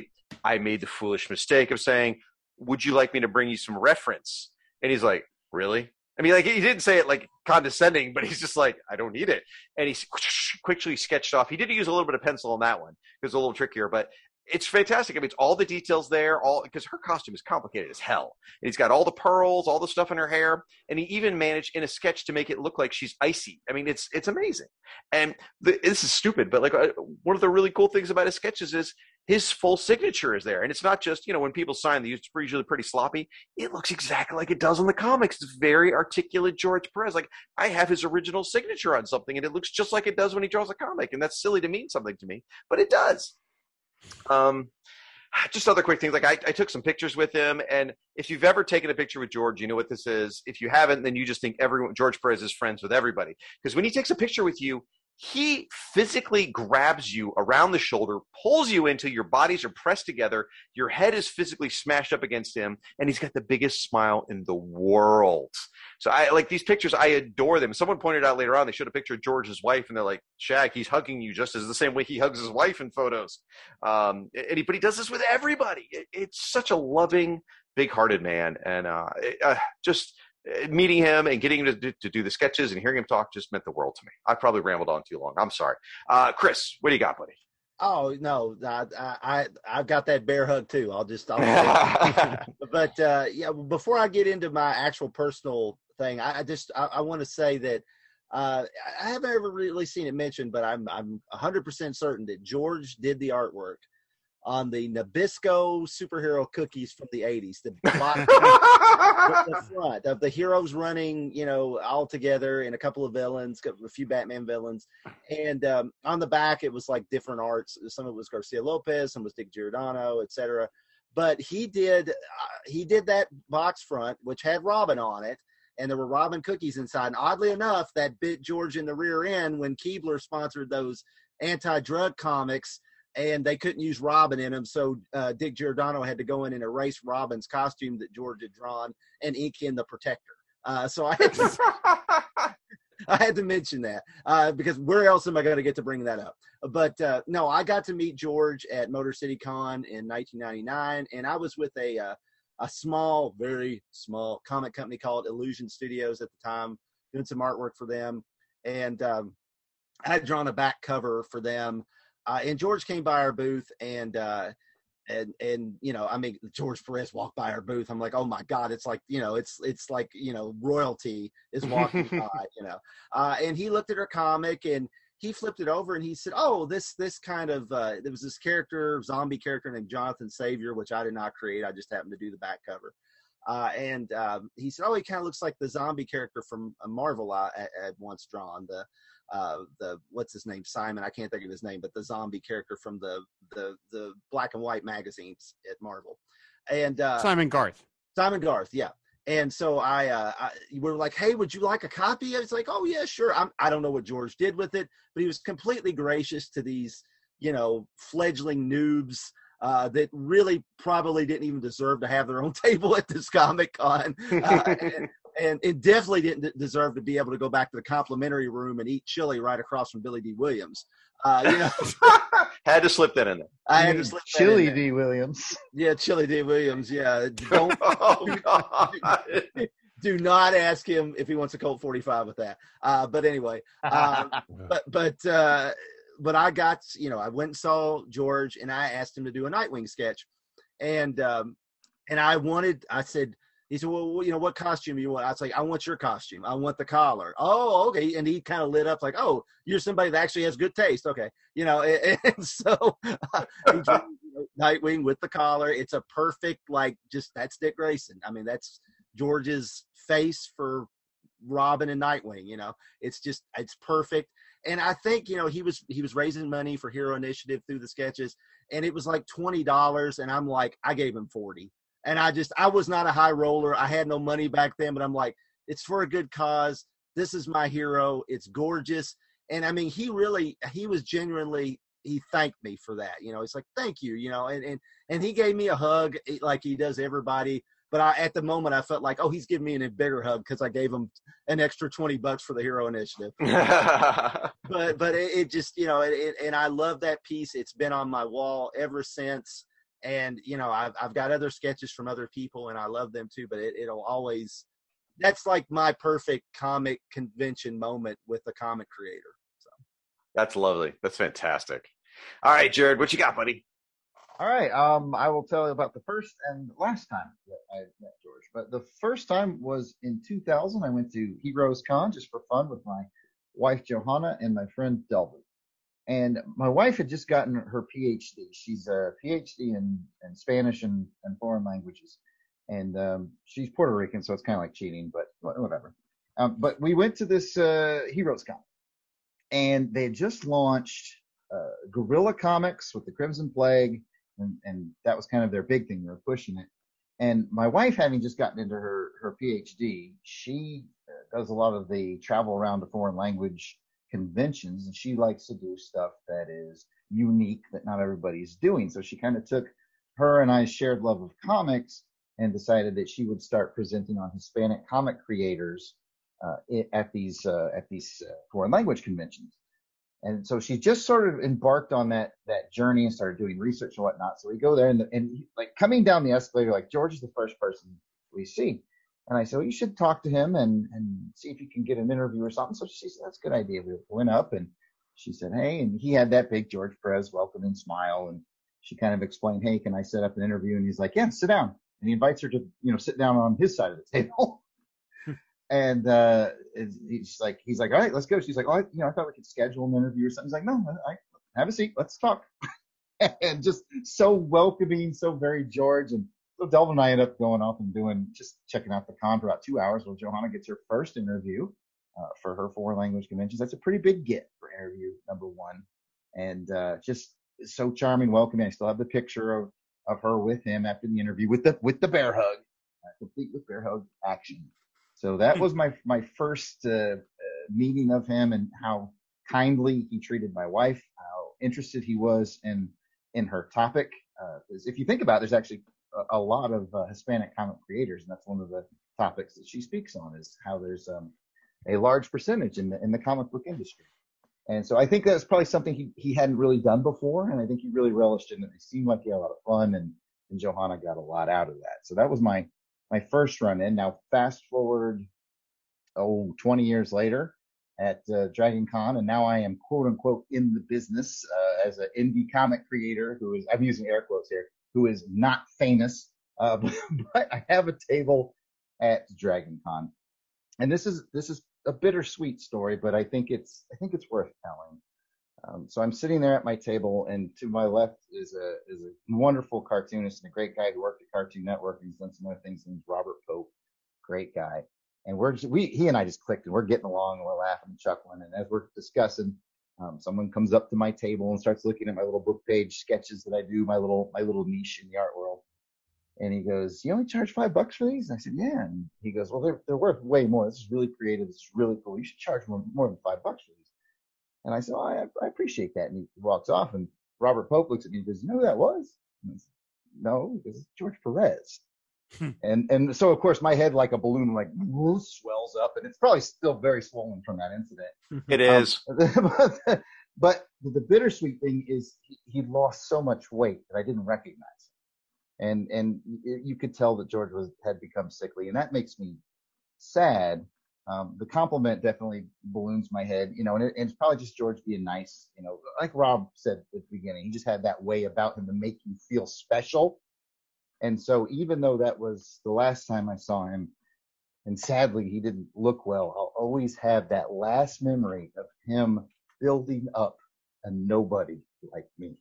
I made the foolish mistake of saying, would you like me to bring you some reference? And he's like, really? I mean, like, he didn't say it like condescending, but he's just like, I don't need it. And he quickly sketched off. He did use a little bit of pencil on that one. It was a little trickier, but it's fantastic. I mean, it's all the details there, because her costume is complicated as hell. And he's got all the pearls, all the stuff in her hair, and he even managed in a sketch to make it look like she's icy. I mean, it's amazing. And this is stupid, but like one of the really cool things about his sketches is his full signature is there. And it's not just, when people sign, they usually pretty sloppy. It looks exactly like it does in the comics. It's very articulate George Perez. Like, I have his original signature on something, and it looks just like it does when he draws a comic. And that's silly to mean something to me, but it does. just other quick things. Like I took some pictures with him, and if you've ever taken a picture with George, you know what this is. If you haven't, then you just think George Perez is friends with everybody. Because when he takes a picture with you, he physically grabs you around the shoulder, pulls you into your bodies are pressed together. Your head is physically smashed up against him, and he's got the biggest smile in the world. So I like these pictures. I adore them. Someone pointed out later on, they showed a picture of George's wife, and they're like, Shaq, he's hugging you just as the same way he hugs his wife in photos. But he does this with everybody. It's such a loving, big-hearted man, and just meeting him and getting him to do the sketches and hearing him talk just meant the world to me. I probably rambled on too long. I'm sorry. Chris, what do you got, buddy? Oh no, I've got that bear hug too. But yeah, before I get into my actual personal thing, I want to say that I haven't ever really seen it mentioned, but I'm 100% certain that George did the artwork on the Nabisco superhero cookies from the 80s. The front of the heroes running, all together, and a couple of villains, a few Batman villains. And on the back, it was like different arts. Some of it was Garcia Lopez, some was Dick Giordano, etc. But he did that box front, which had Robin on it, and there were Robin cookies inside. And oddly enough, that bit George in the rear end when Keebler sponsored those anti-drug comics, and they couldn't use Robin in them, so Dick Giordano had to go in and erase Robin's costume that George had drawn and ink in the Protector. So I had to mention that because where else am I going to get to bring that up? But no, I got to meet George at Motor City Con in 1999, and I was with a small, very small comic company called Illusion Studios at the time, doing some artwork for them, and I had drawn a back cover for them. And George came by our booth, and George Perez walked by our booth. I'm like, oh my God, it's like, it's like, royalty is walking by, and he looked at our comic and he flipped it over and he said, oh, this kind of, there was this zombie character named Jonathan Savior, which I did not create. I just happened to do the back cover. And he said, oh, he kind of looks like the zombie character from Marvel I had once drawn, the what's his name, Simon, I can't think of his name, but the zombie character from the black and white magazines at Marvel. And Simon Garth, yeah. And so we were like, hey, would you like a copy? It's like, oh yeah, sure. I don't know what George did with it, but he was completely gracious to these fledgling noobs that really probably didn't even deserve to have their own table at this Comic-Con. And it definitely didn't deserve to be able to go back to the complimentary room and eat chili right across from Billy D. Williams. Had to slip that in there. I had to slip Chili D. Williams. Yeah, Chili D. Williams. Yeah. God. Do not ask him if he wants a Colt 45 with that. But anyway, but I got, I went and saw George, and I asked him to do a Nightwing sketch, and I said. He said, well, what costume you want? I was like, I want your costume. I want the collar. Oh, okay. And he kind of lit up like, oh, you're somebody that actually has good taste. Okay. And so Nightwing with the collar. It's a perfect, that's Dick Grayson. I mean, that's George's face for Robin and Nightwing. It's perfect. And I think, he was raising money for Hero Initiative through the sketches, and it was like $20. And I'm like, I gave him $40. And I was not a high roller. I had no money back then, but I'm like, it's for a good cause. This is my hero. It's gorgeous. And I mean, he was genuinely, he thanked me for that. It's like, thank you, and he gave me a hug like he does everybody. But at the moment I felt like, oh, he's giving me a bigger hug because I gave him an extra $20 for the Hero Initiative. but it just, and I love that piece. It's been on my wall ever since. And, I've got other sketches from other people, and I love them too, but it'll always, that's like my perfect comic convention moment with a comic creator. So that's lovely. That's fantastic. All right, Jared, what you got, buddy? All right. I will tell you about the first and last time that I met George. But the first time was in 2000. I went to Heroes Con just for fun with my wife, Johanna, and my friend, Delbert. And my wife had just gotten her PhD. She's a PhD in Spanish and foreign languages. And she's Puerto Rican, so it's kind of like cheating, but whatever. But we went to this Heroes Con. And they had just launched Guerrilla Comics with the Crimson Plague and that was kind of their big thing. They were pushing it. And my wife, having just gotten into her PhD, she does a lot of the travel around to foreign language conventions, and she likes to do stuff that is unique that not everybody's doing. So she kind of took her and I's shared love of comics and decided that she would start presenting on Hispanic comic creators at these foreign language conventions. And so she just sort of embarked on that journey and started doing research and whatnot. So we go there and like coming down the escalator, like George is the first person we see. And I said, well, you should talk to him and see if you can get an interview or something. So she said, that's a good idea. We went up and she said, hey, and he had that big George Perez welcoming smile. And she kind of explained, hey, can I set up an interview? And he's like, yeah, sit down. And he invites her to, sit down on his side of the table. And he's like, all right, let's go. She's like, oh, I thought we could schedule an interview or something. He's like, no, have a seat. Let's talk. And just so welcoming, so very George. And so Delvin and I ended up going off and just checking out the con for about 2 hours. Well, Johanna gets her first interview for her foreign language conventions. That's a pretty big get for interview number one. And just so charming, welcoming. I still have the picture of her with him after the interview with the bear hug, complete with bear hug action. So that was my first meeting of him, and how kindly he treated my wife, how interested he was in her topic. Because if you think about it, there's actually a lot of Hispanic comic creators, and that's one of the topics that she speaks on, is how there's a large percentage in the comic book industry. And so I think that's probably something he hadn't really done before, and I think he really relished it, and it seemed like he had a lot of fun, and Johanna got a lot out of that. So that was my first run in. Now fast forward 20 years later at Dragon Con, and now I am quote unquote in the business as an indie comic creator who is, I'm using air quotes here, who is not famous, but I have a table at Dragon Con. And this is a bittersweet story, but I think it's worth telling. So I'm sitting there at my table, and to my left is a wonderful cartoonist and a great guy who worked at Cartoon Network, and he's done some other things. His name's Robert Pope, great guy. And he and I just clicked, and we're getting along, and we're laughing and chuckling. And as we're discussing, someone comes up to my table and starts looking at my little book page sketches that I do, my little niche in the art world. And he goes, you only charge $5 for these? And I said, yeah. And he goes, well, they're worth way more. This is really creative. This is really cool. You should charge more than $5 for these. And I said, oh, I appreciate that. And he walks off, and Robert Pope looks at me and goes, you know who that was? And I said, no, it was George Perez. And so, of course, my head, like a balloon, like swells up, and it's probably still very swollen from that incident. It is. But the bittersweet thing is he lost so much weight that I didn't recognize him. And you could tell that George had become sickly, and that makes me sad. The compliment definitely balloons my head, and it's probably just George being nice, like Rob said at the beginning, he just had that way about him to make you feel special. And so even though that was the last time I saw him, and sadly he didn't look well, I'll always have that last memory of him building up a nobody like me.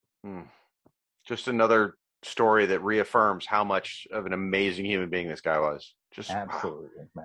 Just another story that reaffirms how much of an amazing human being this guy was. Just absolutely.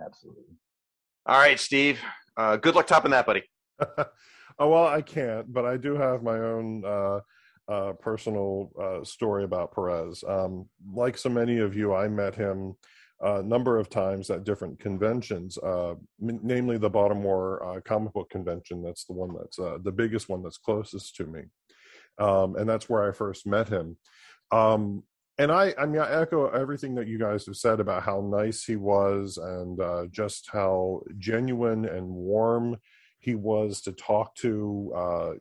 All right, Steve. Good luck topping that, buddy. Oh, well, I can't, but I do have my own personal story about Perez. Like so many of you, I met him a number of times at different conventions, namely the Baltimore Comic Book Convention. That's the one that's the biggest one that's closest to me. And that's where I first met him. And I echo everything that you guys have said about how nice he was, and just how genuine and warm he was to talk to.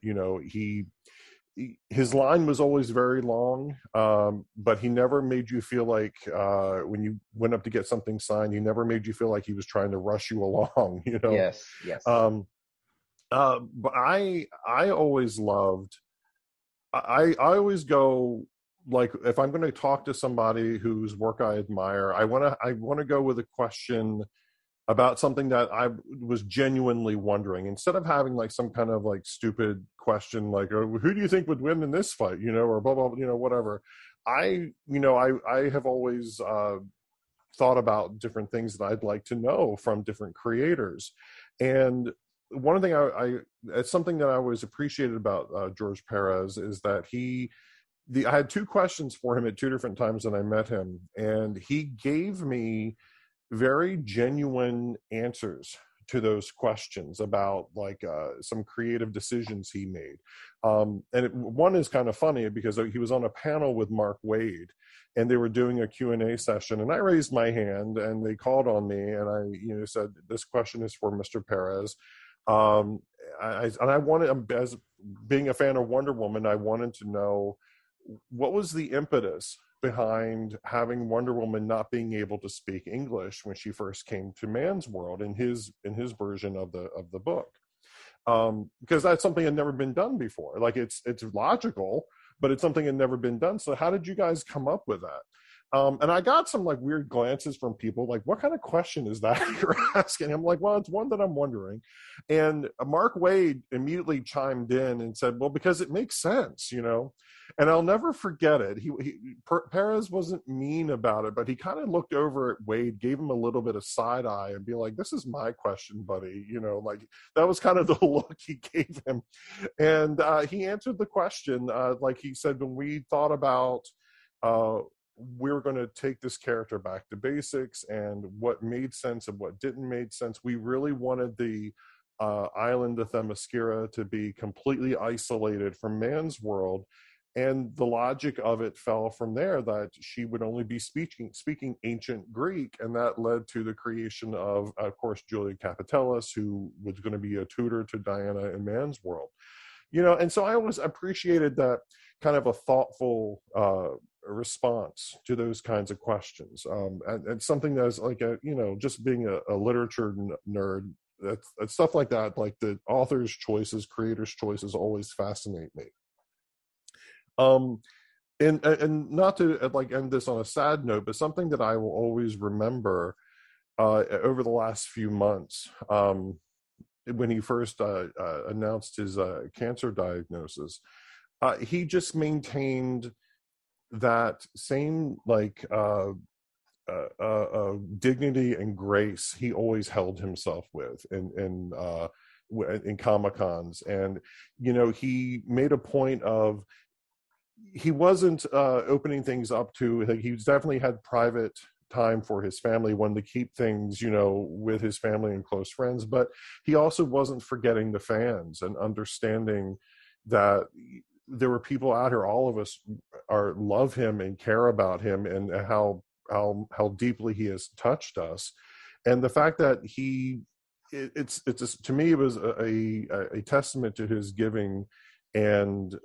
His line was always very long, but he never made you feel like when you went up to get something signed, he never made you feel like he was trying to rush you along. Yes. But I always loved. I always go, like, if I'm going to talk to somebody whose work I admire, I want to go with a question about something that I was genuinely wondering, instead of having like some kind of like stupid question like, oh, who do you think would win in this fight, or blah blah, whatever. I have always thought about different things that I'd like to know from different creators, and one thing it's something that I always appreciated about George Perez is that he I had two questions for him at two different times that I met him, and he gave me very genuine answers to those questions about some creative decisions he made. One is kind of funny because he was on a panel with Mark Waid, and they were doing a Q&A session, and I raised my hand and they called on me, and I said, this question is for Mr. Perez. I wanted, as being a fan of Wonder Woman, I wanted to know what was the impetus behind having Wonder Woman not being able to speak English when she first came to Man's World in his version of the book, because that's something that had never been done before. Like it's logical, but it's something that had never been done. So how did you guys come up with that? And I got some weird glances from people like, what kind of question is that you're asking? I'm like, well, it's one that I'm wondering. And Mark Waid immediately chimed in and said, well, because it makes sense, and I'll never forget it. Perez wasn't mean about it, but he kind of looked over at Waid, gave him a little bit of side eye and be like, this is my question, buddy. That was kind of the look he gave him. And he answered the question. Like he said, when we thought about, we were going to take this character back to basics and what made sense and what didn't make sense. We really wanted the island of Themyscira to be completely isolated from Man's World. And the logic of it fell from there, that she would only be speaking ancient Greek. And that led to the creation of course, Julia Capitellis, who was going to be a tutor to Diana in Man's World. And so I always appreciated that kind of a thoughtful response to those kinds of questions, and something that's just being a literature nerd, that's stuff like that, like the author's choices, creator's choices, always fascinate me. And not to end this on a sad note, but something that I will always remember over the last few months, when he first announced his cancer diagnosis, he just maintained that same dignity and grace he always held himself with in Comic-Cons. And he made a point of, he wasn't opening things up to, he definitely had private time for his family, wanted to keep things with his family and close friends, but he also wasn't forgetting the fans and understanding that there were people out here, all of us love him and care about him, and how deeply he has touched us. And the fact that it's to me, it was a testament to his giving and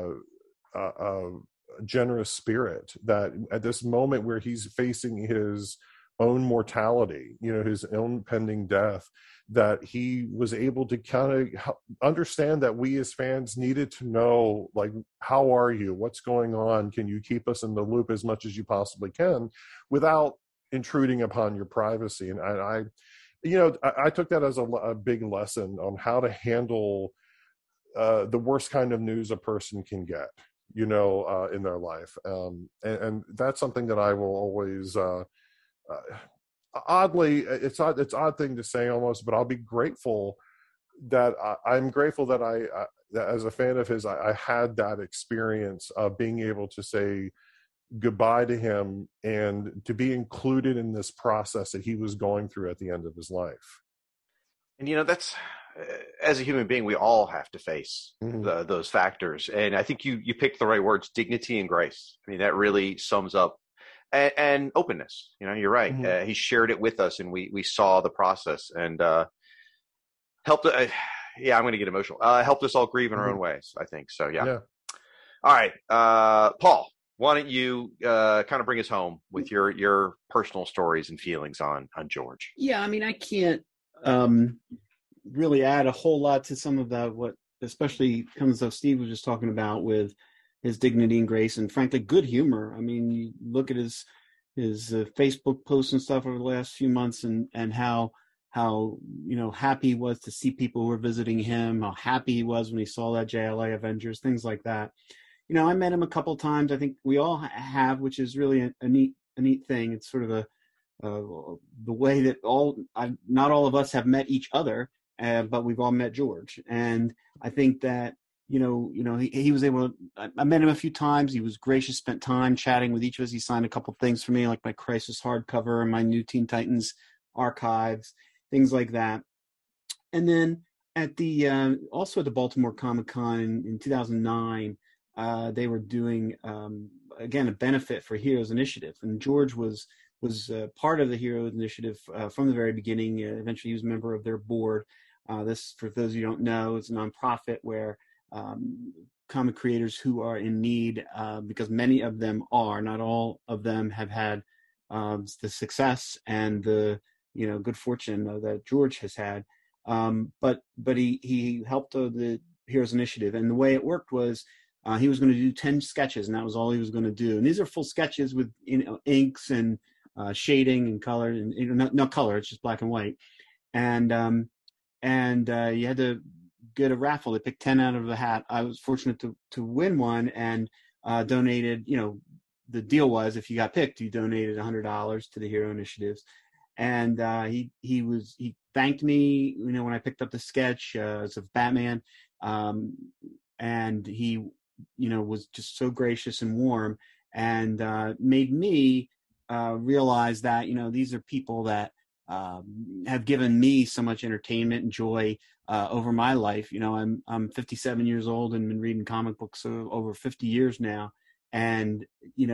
generous spirit, that at this moment where he's facing his own mortality, his own pending death, that he was able to kind of understand that we as fans needed to know, how are you? What's going on? Can you keep us in the loop as much as you possibly can without intruding upon your privacy? And I took that as a big lesson on how to handle the worst kind of news a person can get, in their life. And that's something that I will always, oddly, it's odd thing to say almost, but I'll be grateful that I'm grateful that that as a fan of his, I had that experience of being able to say goodbye to him and to be included in this process that he was going through at the end of his life. And that's, as a human being, we all have to face those factors. And I think you picked the right words: dignity and grace. I mean, that really sums up, and openness. You're right. Mm-hmm. He shared it with us, and we saw the process, and helped. I'm going to get emotional. Helped us all grieve in our own ways, I think. So yeah. All right, Paul, why don't you kind of bring us home with your personal stories and feelings on George? Yeah, I mean, I can't really add a whole lot to some of that, what especially comes up Steve was just talking about with his dignity and grace, and frankly good humor. I mean, you look at his Facebook posts and stuff over the last few months, and how happy he was to see people who were visiting him, how happy he was when he saw that JLA Avengers, things like that. I met him a couple times. I think we all have, which is really a neat thing. It's sort of the way that not all of us have met each other, but we've all met George. And I think that he was able to, I met him a few times. He was gracious, spent time chatting with each of us. He signed a couple things for me, like my Crisis hardcover and my new Teen Titans archives, things like that. And then at the also at the Baltimore Comic Con in 2009, they were doing again a benefit for Heroes Initiative, and George was part of the Heroes Initiative from the very beginning. Eventually, he was a member of their board. This, for those of you who don't know, is a nonprofit where comic creators who are in need, because many of them are, not all of them have had the success and the good fortune that George has had. But he helped the Heroes Initiative, and the way it worked was he was going to do 10 sketches, and that was all he was going to do. And these are full sketches with inks and shading and color, and no color, it's just black and white. And you had to get a raffle. They picked 10 out of the hat. I was fortunate to win one, and donated. The deal was if you got picked, you donated $100 to the Hero Initiatives. And he thanked me, when I picked up the sketch of Batman, and he, was just so gracious and warm, and made me realize that these are people that have given me so much entertainment and joy over my life. I'm 57 years old and been reading comic books over 50 years now, and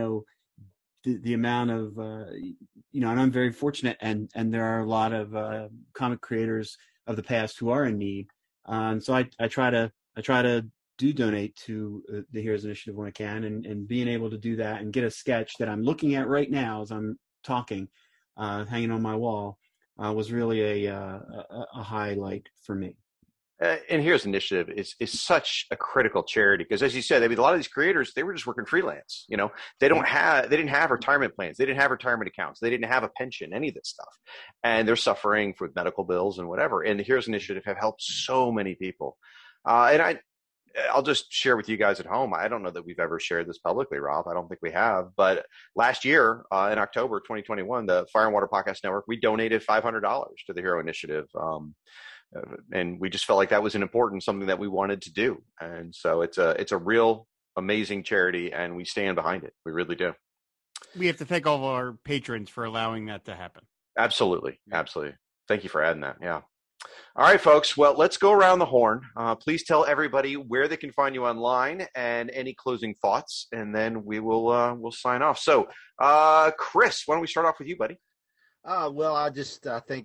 the amount of and I'm very fortunate, and there are a lot of comic creators of the past who are in need, so I try to donate to the Heroes Initiative when I can, and being able to do that and get a sketch that I'm looking at right now as I'm talking, hanging on my wall, was really a highlight for me. And Heroes Initiative is such a critical charity because, as you said, a lot of these creators, they were just working freelance. They didn't have retirement plans, they didn't have retirement accounts, they didn't have a pension, any of this stuff, and they're suffering with medical bills and whatever. And the Heroes Initiative have helped so many people. And I'll just share with you guys at home. I don't know that we've ever shared this publicly, Rob. I don't think we have. But last year, in October 2021, the Fire and Water Podcast Network, we donated $500 to the Hero Initiative. And we just felt like that was something that we wanted to do. And so it's a real amazing charity, and we stand behind it. We really do. We have to thank all of our patrons for allowing that to happen. Absolutely. Absolutely. Thank you for adding that. Yeah. All right, folks. Well, let's go around the horn. Please tell everybody where they can find you online and any closing thoughts, and then we'll sign off. So, Chris, why don't we start off with you, buddy? Well, I think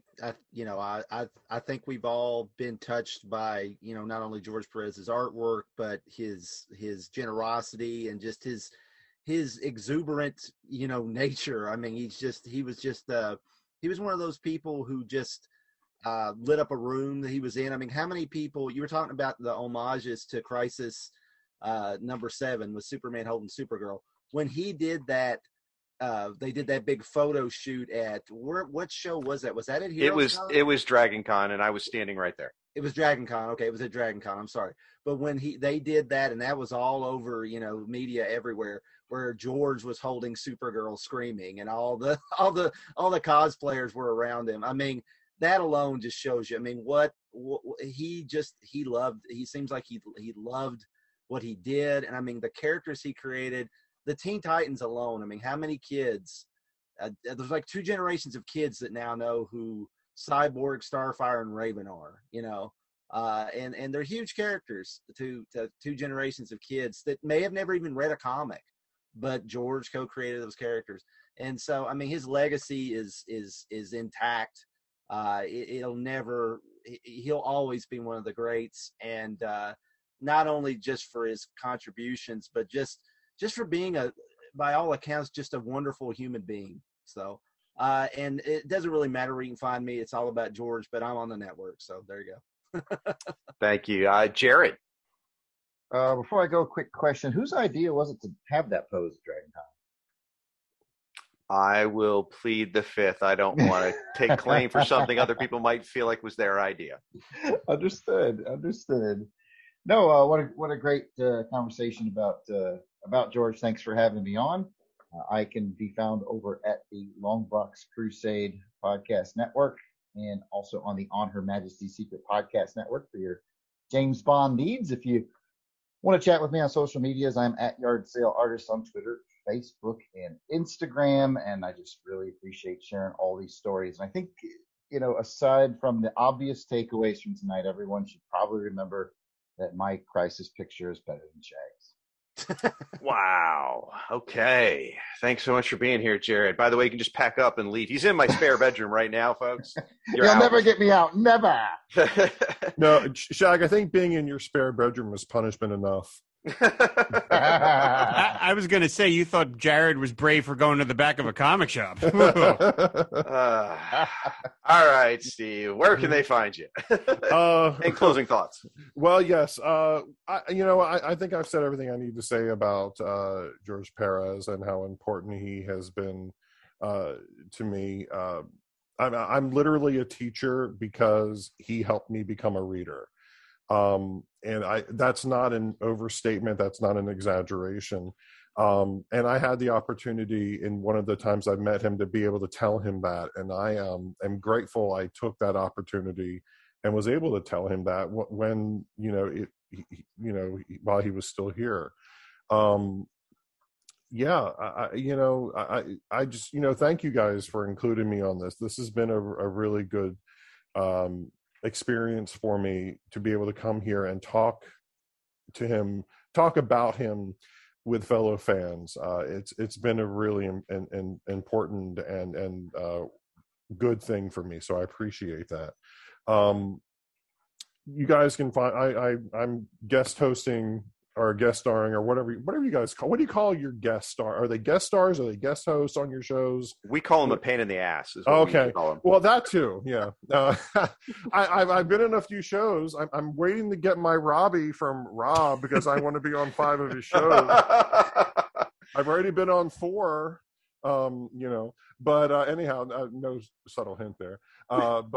we've all been touched by, not only George Perez's artwork, but his generosity and just his exuberant, nature. I mean, he was one of those people who just lit up a room that he was in. I mean, how many people, you were talking about the homages to Crisis #7 with Superman holding Supergirl. When he did that, they did that big photo shoot at what show was that? Was that at Heroes Con? It was Dragon Con, and I was standing right there. It was Dragon Con. Okay, it was at Dragon Con. I'm sorry, but when they did that, and that was all over, media everywhere, where George was holding Supergirl screaming, and all the cosplayers were around him. I mean, that alone just shows you. I mean, what he loved. He seems like he loved what he did, and I mean the characters he created. The Teen Titans alone, I mean, how many kids? There's like 2 generations of kids that now know who Cyborg, Starfire, and Raven are, and they're huge characters to 2 generations of kids that may have never even read a comic, but George co-created those characters. And so, I mean, his legacy is intact. He'll always be one of the greats. And not only just for his contributions, but just for being by all accounts, just a wonderful human being. So, and it doesn't really matter where you can find me. It's all about George, but I'm on the network. So there you go. Thank you. Jared. Before I go, quick question. Whose idea was it to have that pose at Dragon Con? I will plead the fifth. I don't want to take claim for something other people might feel like was their idea. Understood. No, what a great conversation about George. Thanks for having me on. I can be found over at the Longbox Crusade Podcast Network and also on the On Her Majesty's Secret Podcast Network for your James Bond needs. If you Want to chat with me on social medias? I'm at Yard Sale Artist on Twitter, Facebook, and Instagram. And I just really appreciate sharing all these stories. And I think, aside from the obvious takeaways from tonight, everyone should probably remember that my crisis picture is better than Shag's. Wow. Okay. Thanks so much for being here, Jared. By the way, you can just pack up and leave. He's in my spare bedroom right now, folks. You'll never get me out. Never. No, Shag, I think being in your spare bedroom is punishment enough. I was going to say, you thought Jared was brave for going to the back of a comic shop. All right, Steve. Where can they find you? And closing thoughts. Well, yes. I think I've said everything I need to say about George Perez and how important he has been to me. I'm literally a teacher because he helped me become a reader. And that's not an overstatement. That's not an exaggeration. And I had the opportunity in one of the times I met him to be able to tell him that. And I am grateful I took that opportunity and was able to tell him that when, while he was still here. I just, thank you guys for including me on this. This has been a really good, experience for me to be able to come here and talk about him with fellow fans. It's been a really important and good thing for me, so I appreciate that. You guys can find I'm guest hosting or guest starring or whatever you guys call. What do you call your guest star? Are they guest stars? Are they guest hosts on your shows? We call them a pain in the ass. Okay. Well, that too. Yeah. I've been in a few shows. I'm waiting to get my Robbie from Rob because I want to be on 5 of his shows. I've already been on 4. But anyhow, no subtle hint there. I've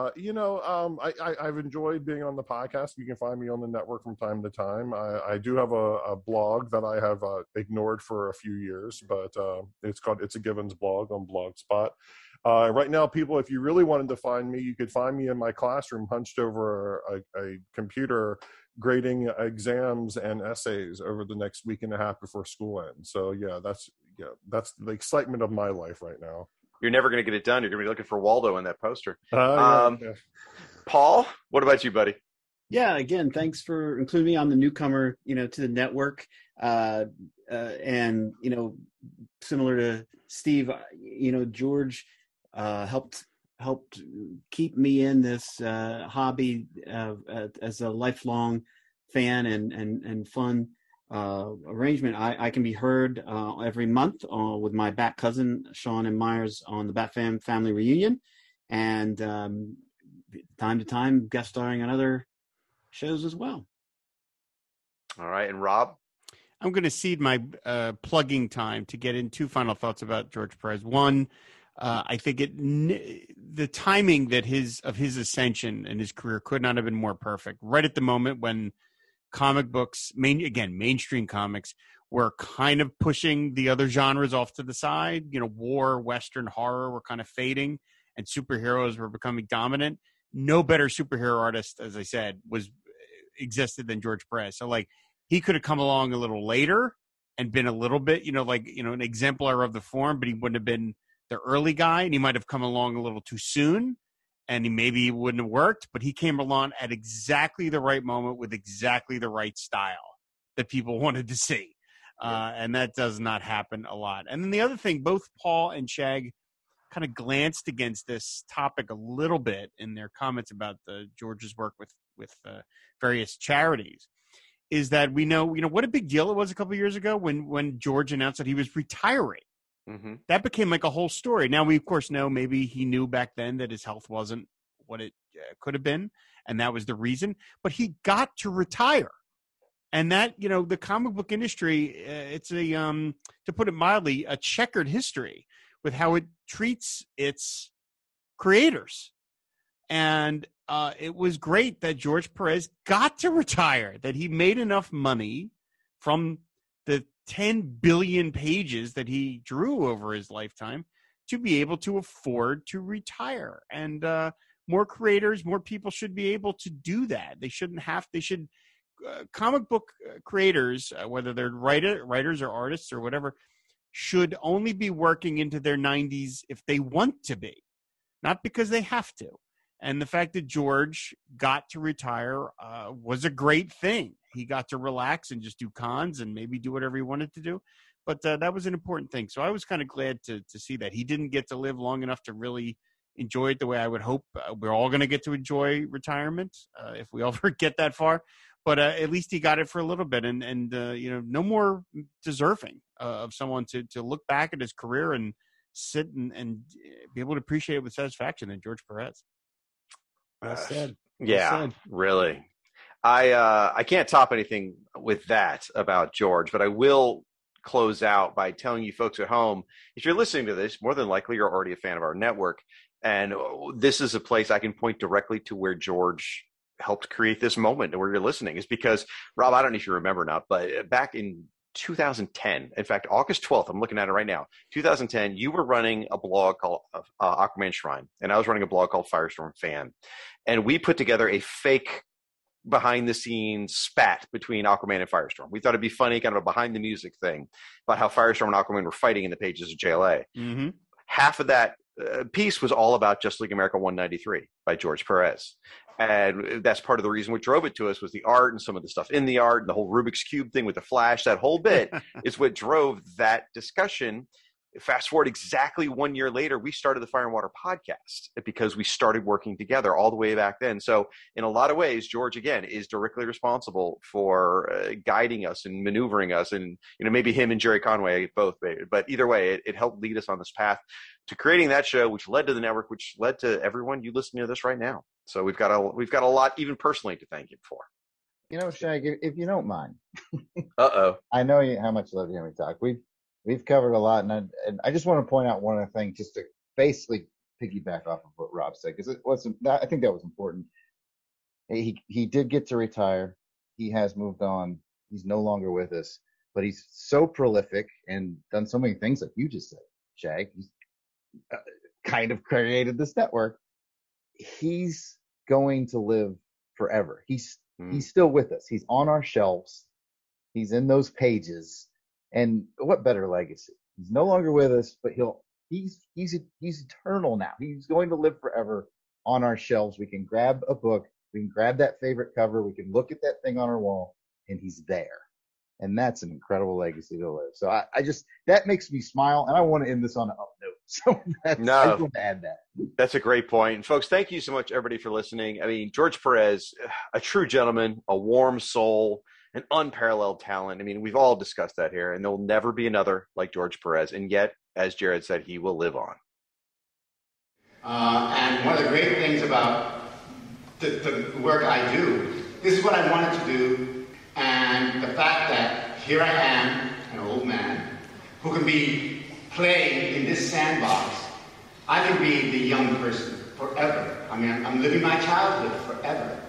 enjoyed being on the podcast. You can find me on the network from time to time. I do have a blog that I have ignored for a few years, but it's called It's a Givens blog on Blogspot. Right now, people, if you really wanted to find me, you could find me in my classroom hunched over a computer grading exams and essays over the next week and a half before school ends. So that's the excitement of my life right now. You're never going to get it done. You're going to be looking for Waldo in that poster. Yeah. Paul, what about you, buddy? Yeah, again, thanks for including me. I'm the newcomer, to the network. And, similar to Steve, George helped keep me in this hobby as a lifelong fan and fun arrangement. I can be heard every month with my Bat cousin Sean and Myers on the Bat Family Reunion, and time to time guest starring on other shows as well. All right, and Rob? I'm going to cede my plugging time to get in 2 final thoughts about George Perez. One, I think the timing of his ascension and his career could not have been more perfect. Right at the moment when comic books, mainstream comics, were kind of pushing the other genres off to the side. War, Western, horror were kind of fading, and superheroes were becoming dominant. No better superhero artist, as I said, existed than George Perez. So, he could have come along a little later and been a little bit, an exemplar of the form, but he wouldn't have been the early guy, and he might have come along a little too soon, and he wouldn't have worked, but he came along at exactly the right moment with exactly the right style that people wanted to see. And that does not happen a lot. And then the other thing, both Paul and Shag kind of glanced against this topic a little bit in their comments about George's work with various charities, is that we know what a big deal it was a couple of years ago when George announced that he was retiring. Mm-hmm. That became like a whole story. Now we, of course, know maybe he knew back then that his health wasn't what it could have been, and that was the reason. But he got to retire. And that, the comic book industry, it's to put it mildly, a checkered history with how it treats its creators. And it was great that George Perez got to retire, that he made enough money from the 10 billion pages that he drew over his lifetime to be able to afford to retire. And more creators, more people should be able to do that. They should comic book creators, whether they're writers or artists or whatever, should only be working into their 90s if they want to be, not because they have to. And the fact that George got to retire was a great thing. He got to relax and just do cons and maybe do whatever he wanted to do. But that was an important thing. So I was kind of glad to see that. He didn't get to live long enough to really enjoy it the way I would hope. We're all going to get to enjoy retirement if we ever get that far. But at least he got it for a little bit. And no more deserving of someone to look back at his career and sit and be able to appreciate it with satisfaction than George Perez. Well said. Yeah, said. Really. I can't top anything with that about George, but I will close out by telling you folks at home, if you're listening to this, more than likely you're already a fan of our network. And this is a place I can point directly to where George helped create this moment and where you're listening is because, Rob, I don't know if you remember or not, but back in 2010, in fact, August 12th, I'm looking at it right now, 2010, you were running a blog called Aquaman Shrine, and I was running a blog called Firestorm Fan. And we put together a fake behind-the-scenes spat between Aquaman and Firestorm. We thought it'd be funny, kind of a behind-the-music thing about how Firestorm and Aquaman were fighting in the pages of JLA. Mm-hmm. Half of that piece was all about Justice League America 193 by George Perez. And that's part of the reason what drove it to us was the art and some of the stuff in the art and the whole Rubik's Cube thing with the Flash. That whole bit is what drove that discussion. Fast forward exactly 1 year later, we started the Fire and Water podcast because we started working together all the way back then. So in a lot of ways, George, again, is directly responsible for guiding us and maneuvering us. And, maybe him and Jerry Conway both, but either way, it helped lead us on this path to creating that show, which led to the network, which led to everyone you listening to this right now. So we've got a lot, even personally, to thank him for. Shag, if you don't mind. Uh-oh. I know how much you love to hear me talk. We've covered a lot, and I just want to point out one other thing, just to basically piggyback off of what Rob said, because I think that was important. He did get to retire. He has moved on. He's no longer with us, but he's so prolific and done so many things like you just said, Shag. He's kind of created this network. He's going to live forever. He's still with us. He's on our shelves. He's in those pages. And what better legacy? He's no longer with us, but he's eternal now. He's going to live forever on our shelves. We can grab a book, we can grab that favorite cover, we can look at that thing on our wall, and he's there. And that's an incredible legacy to live. So I just, that makes me smile, and I want to end this on an up note. So I just want to add that. That's a great point. And folks, thank you so much, everybody, for listening. I mean, George Perez, a true gentleman, a warm soul, an unparalleled talent. I mean, we've all discussed that here, and there'll never be another like George Perez. And yet, as Jared said, he will live on. And one of the great things about the work I do, this is what I wanted to do. And the fact that here I am, an old man, who can be playing in this sandbox, I can be the young person forever. I mean, I'm living my childhood forever.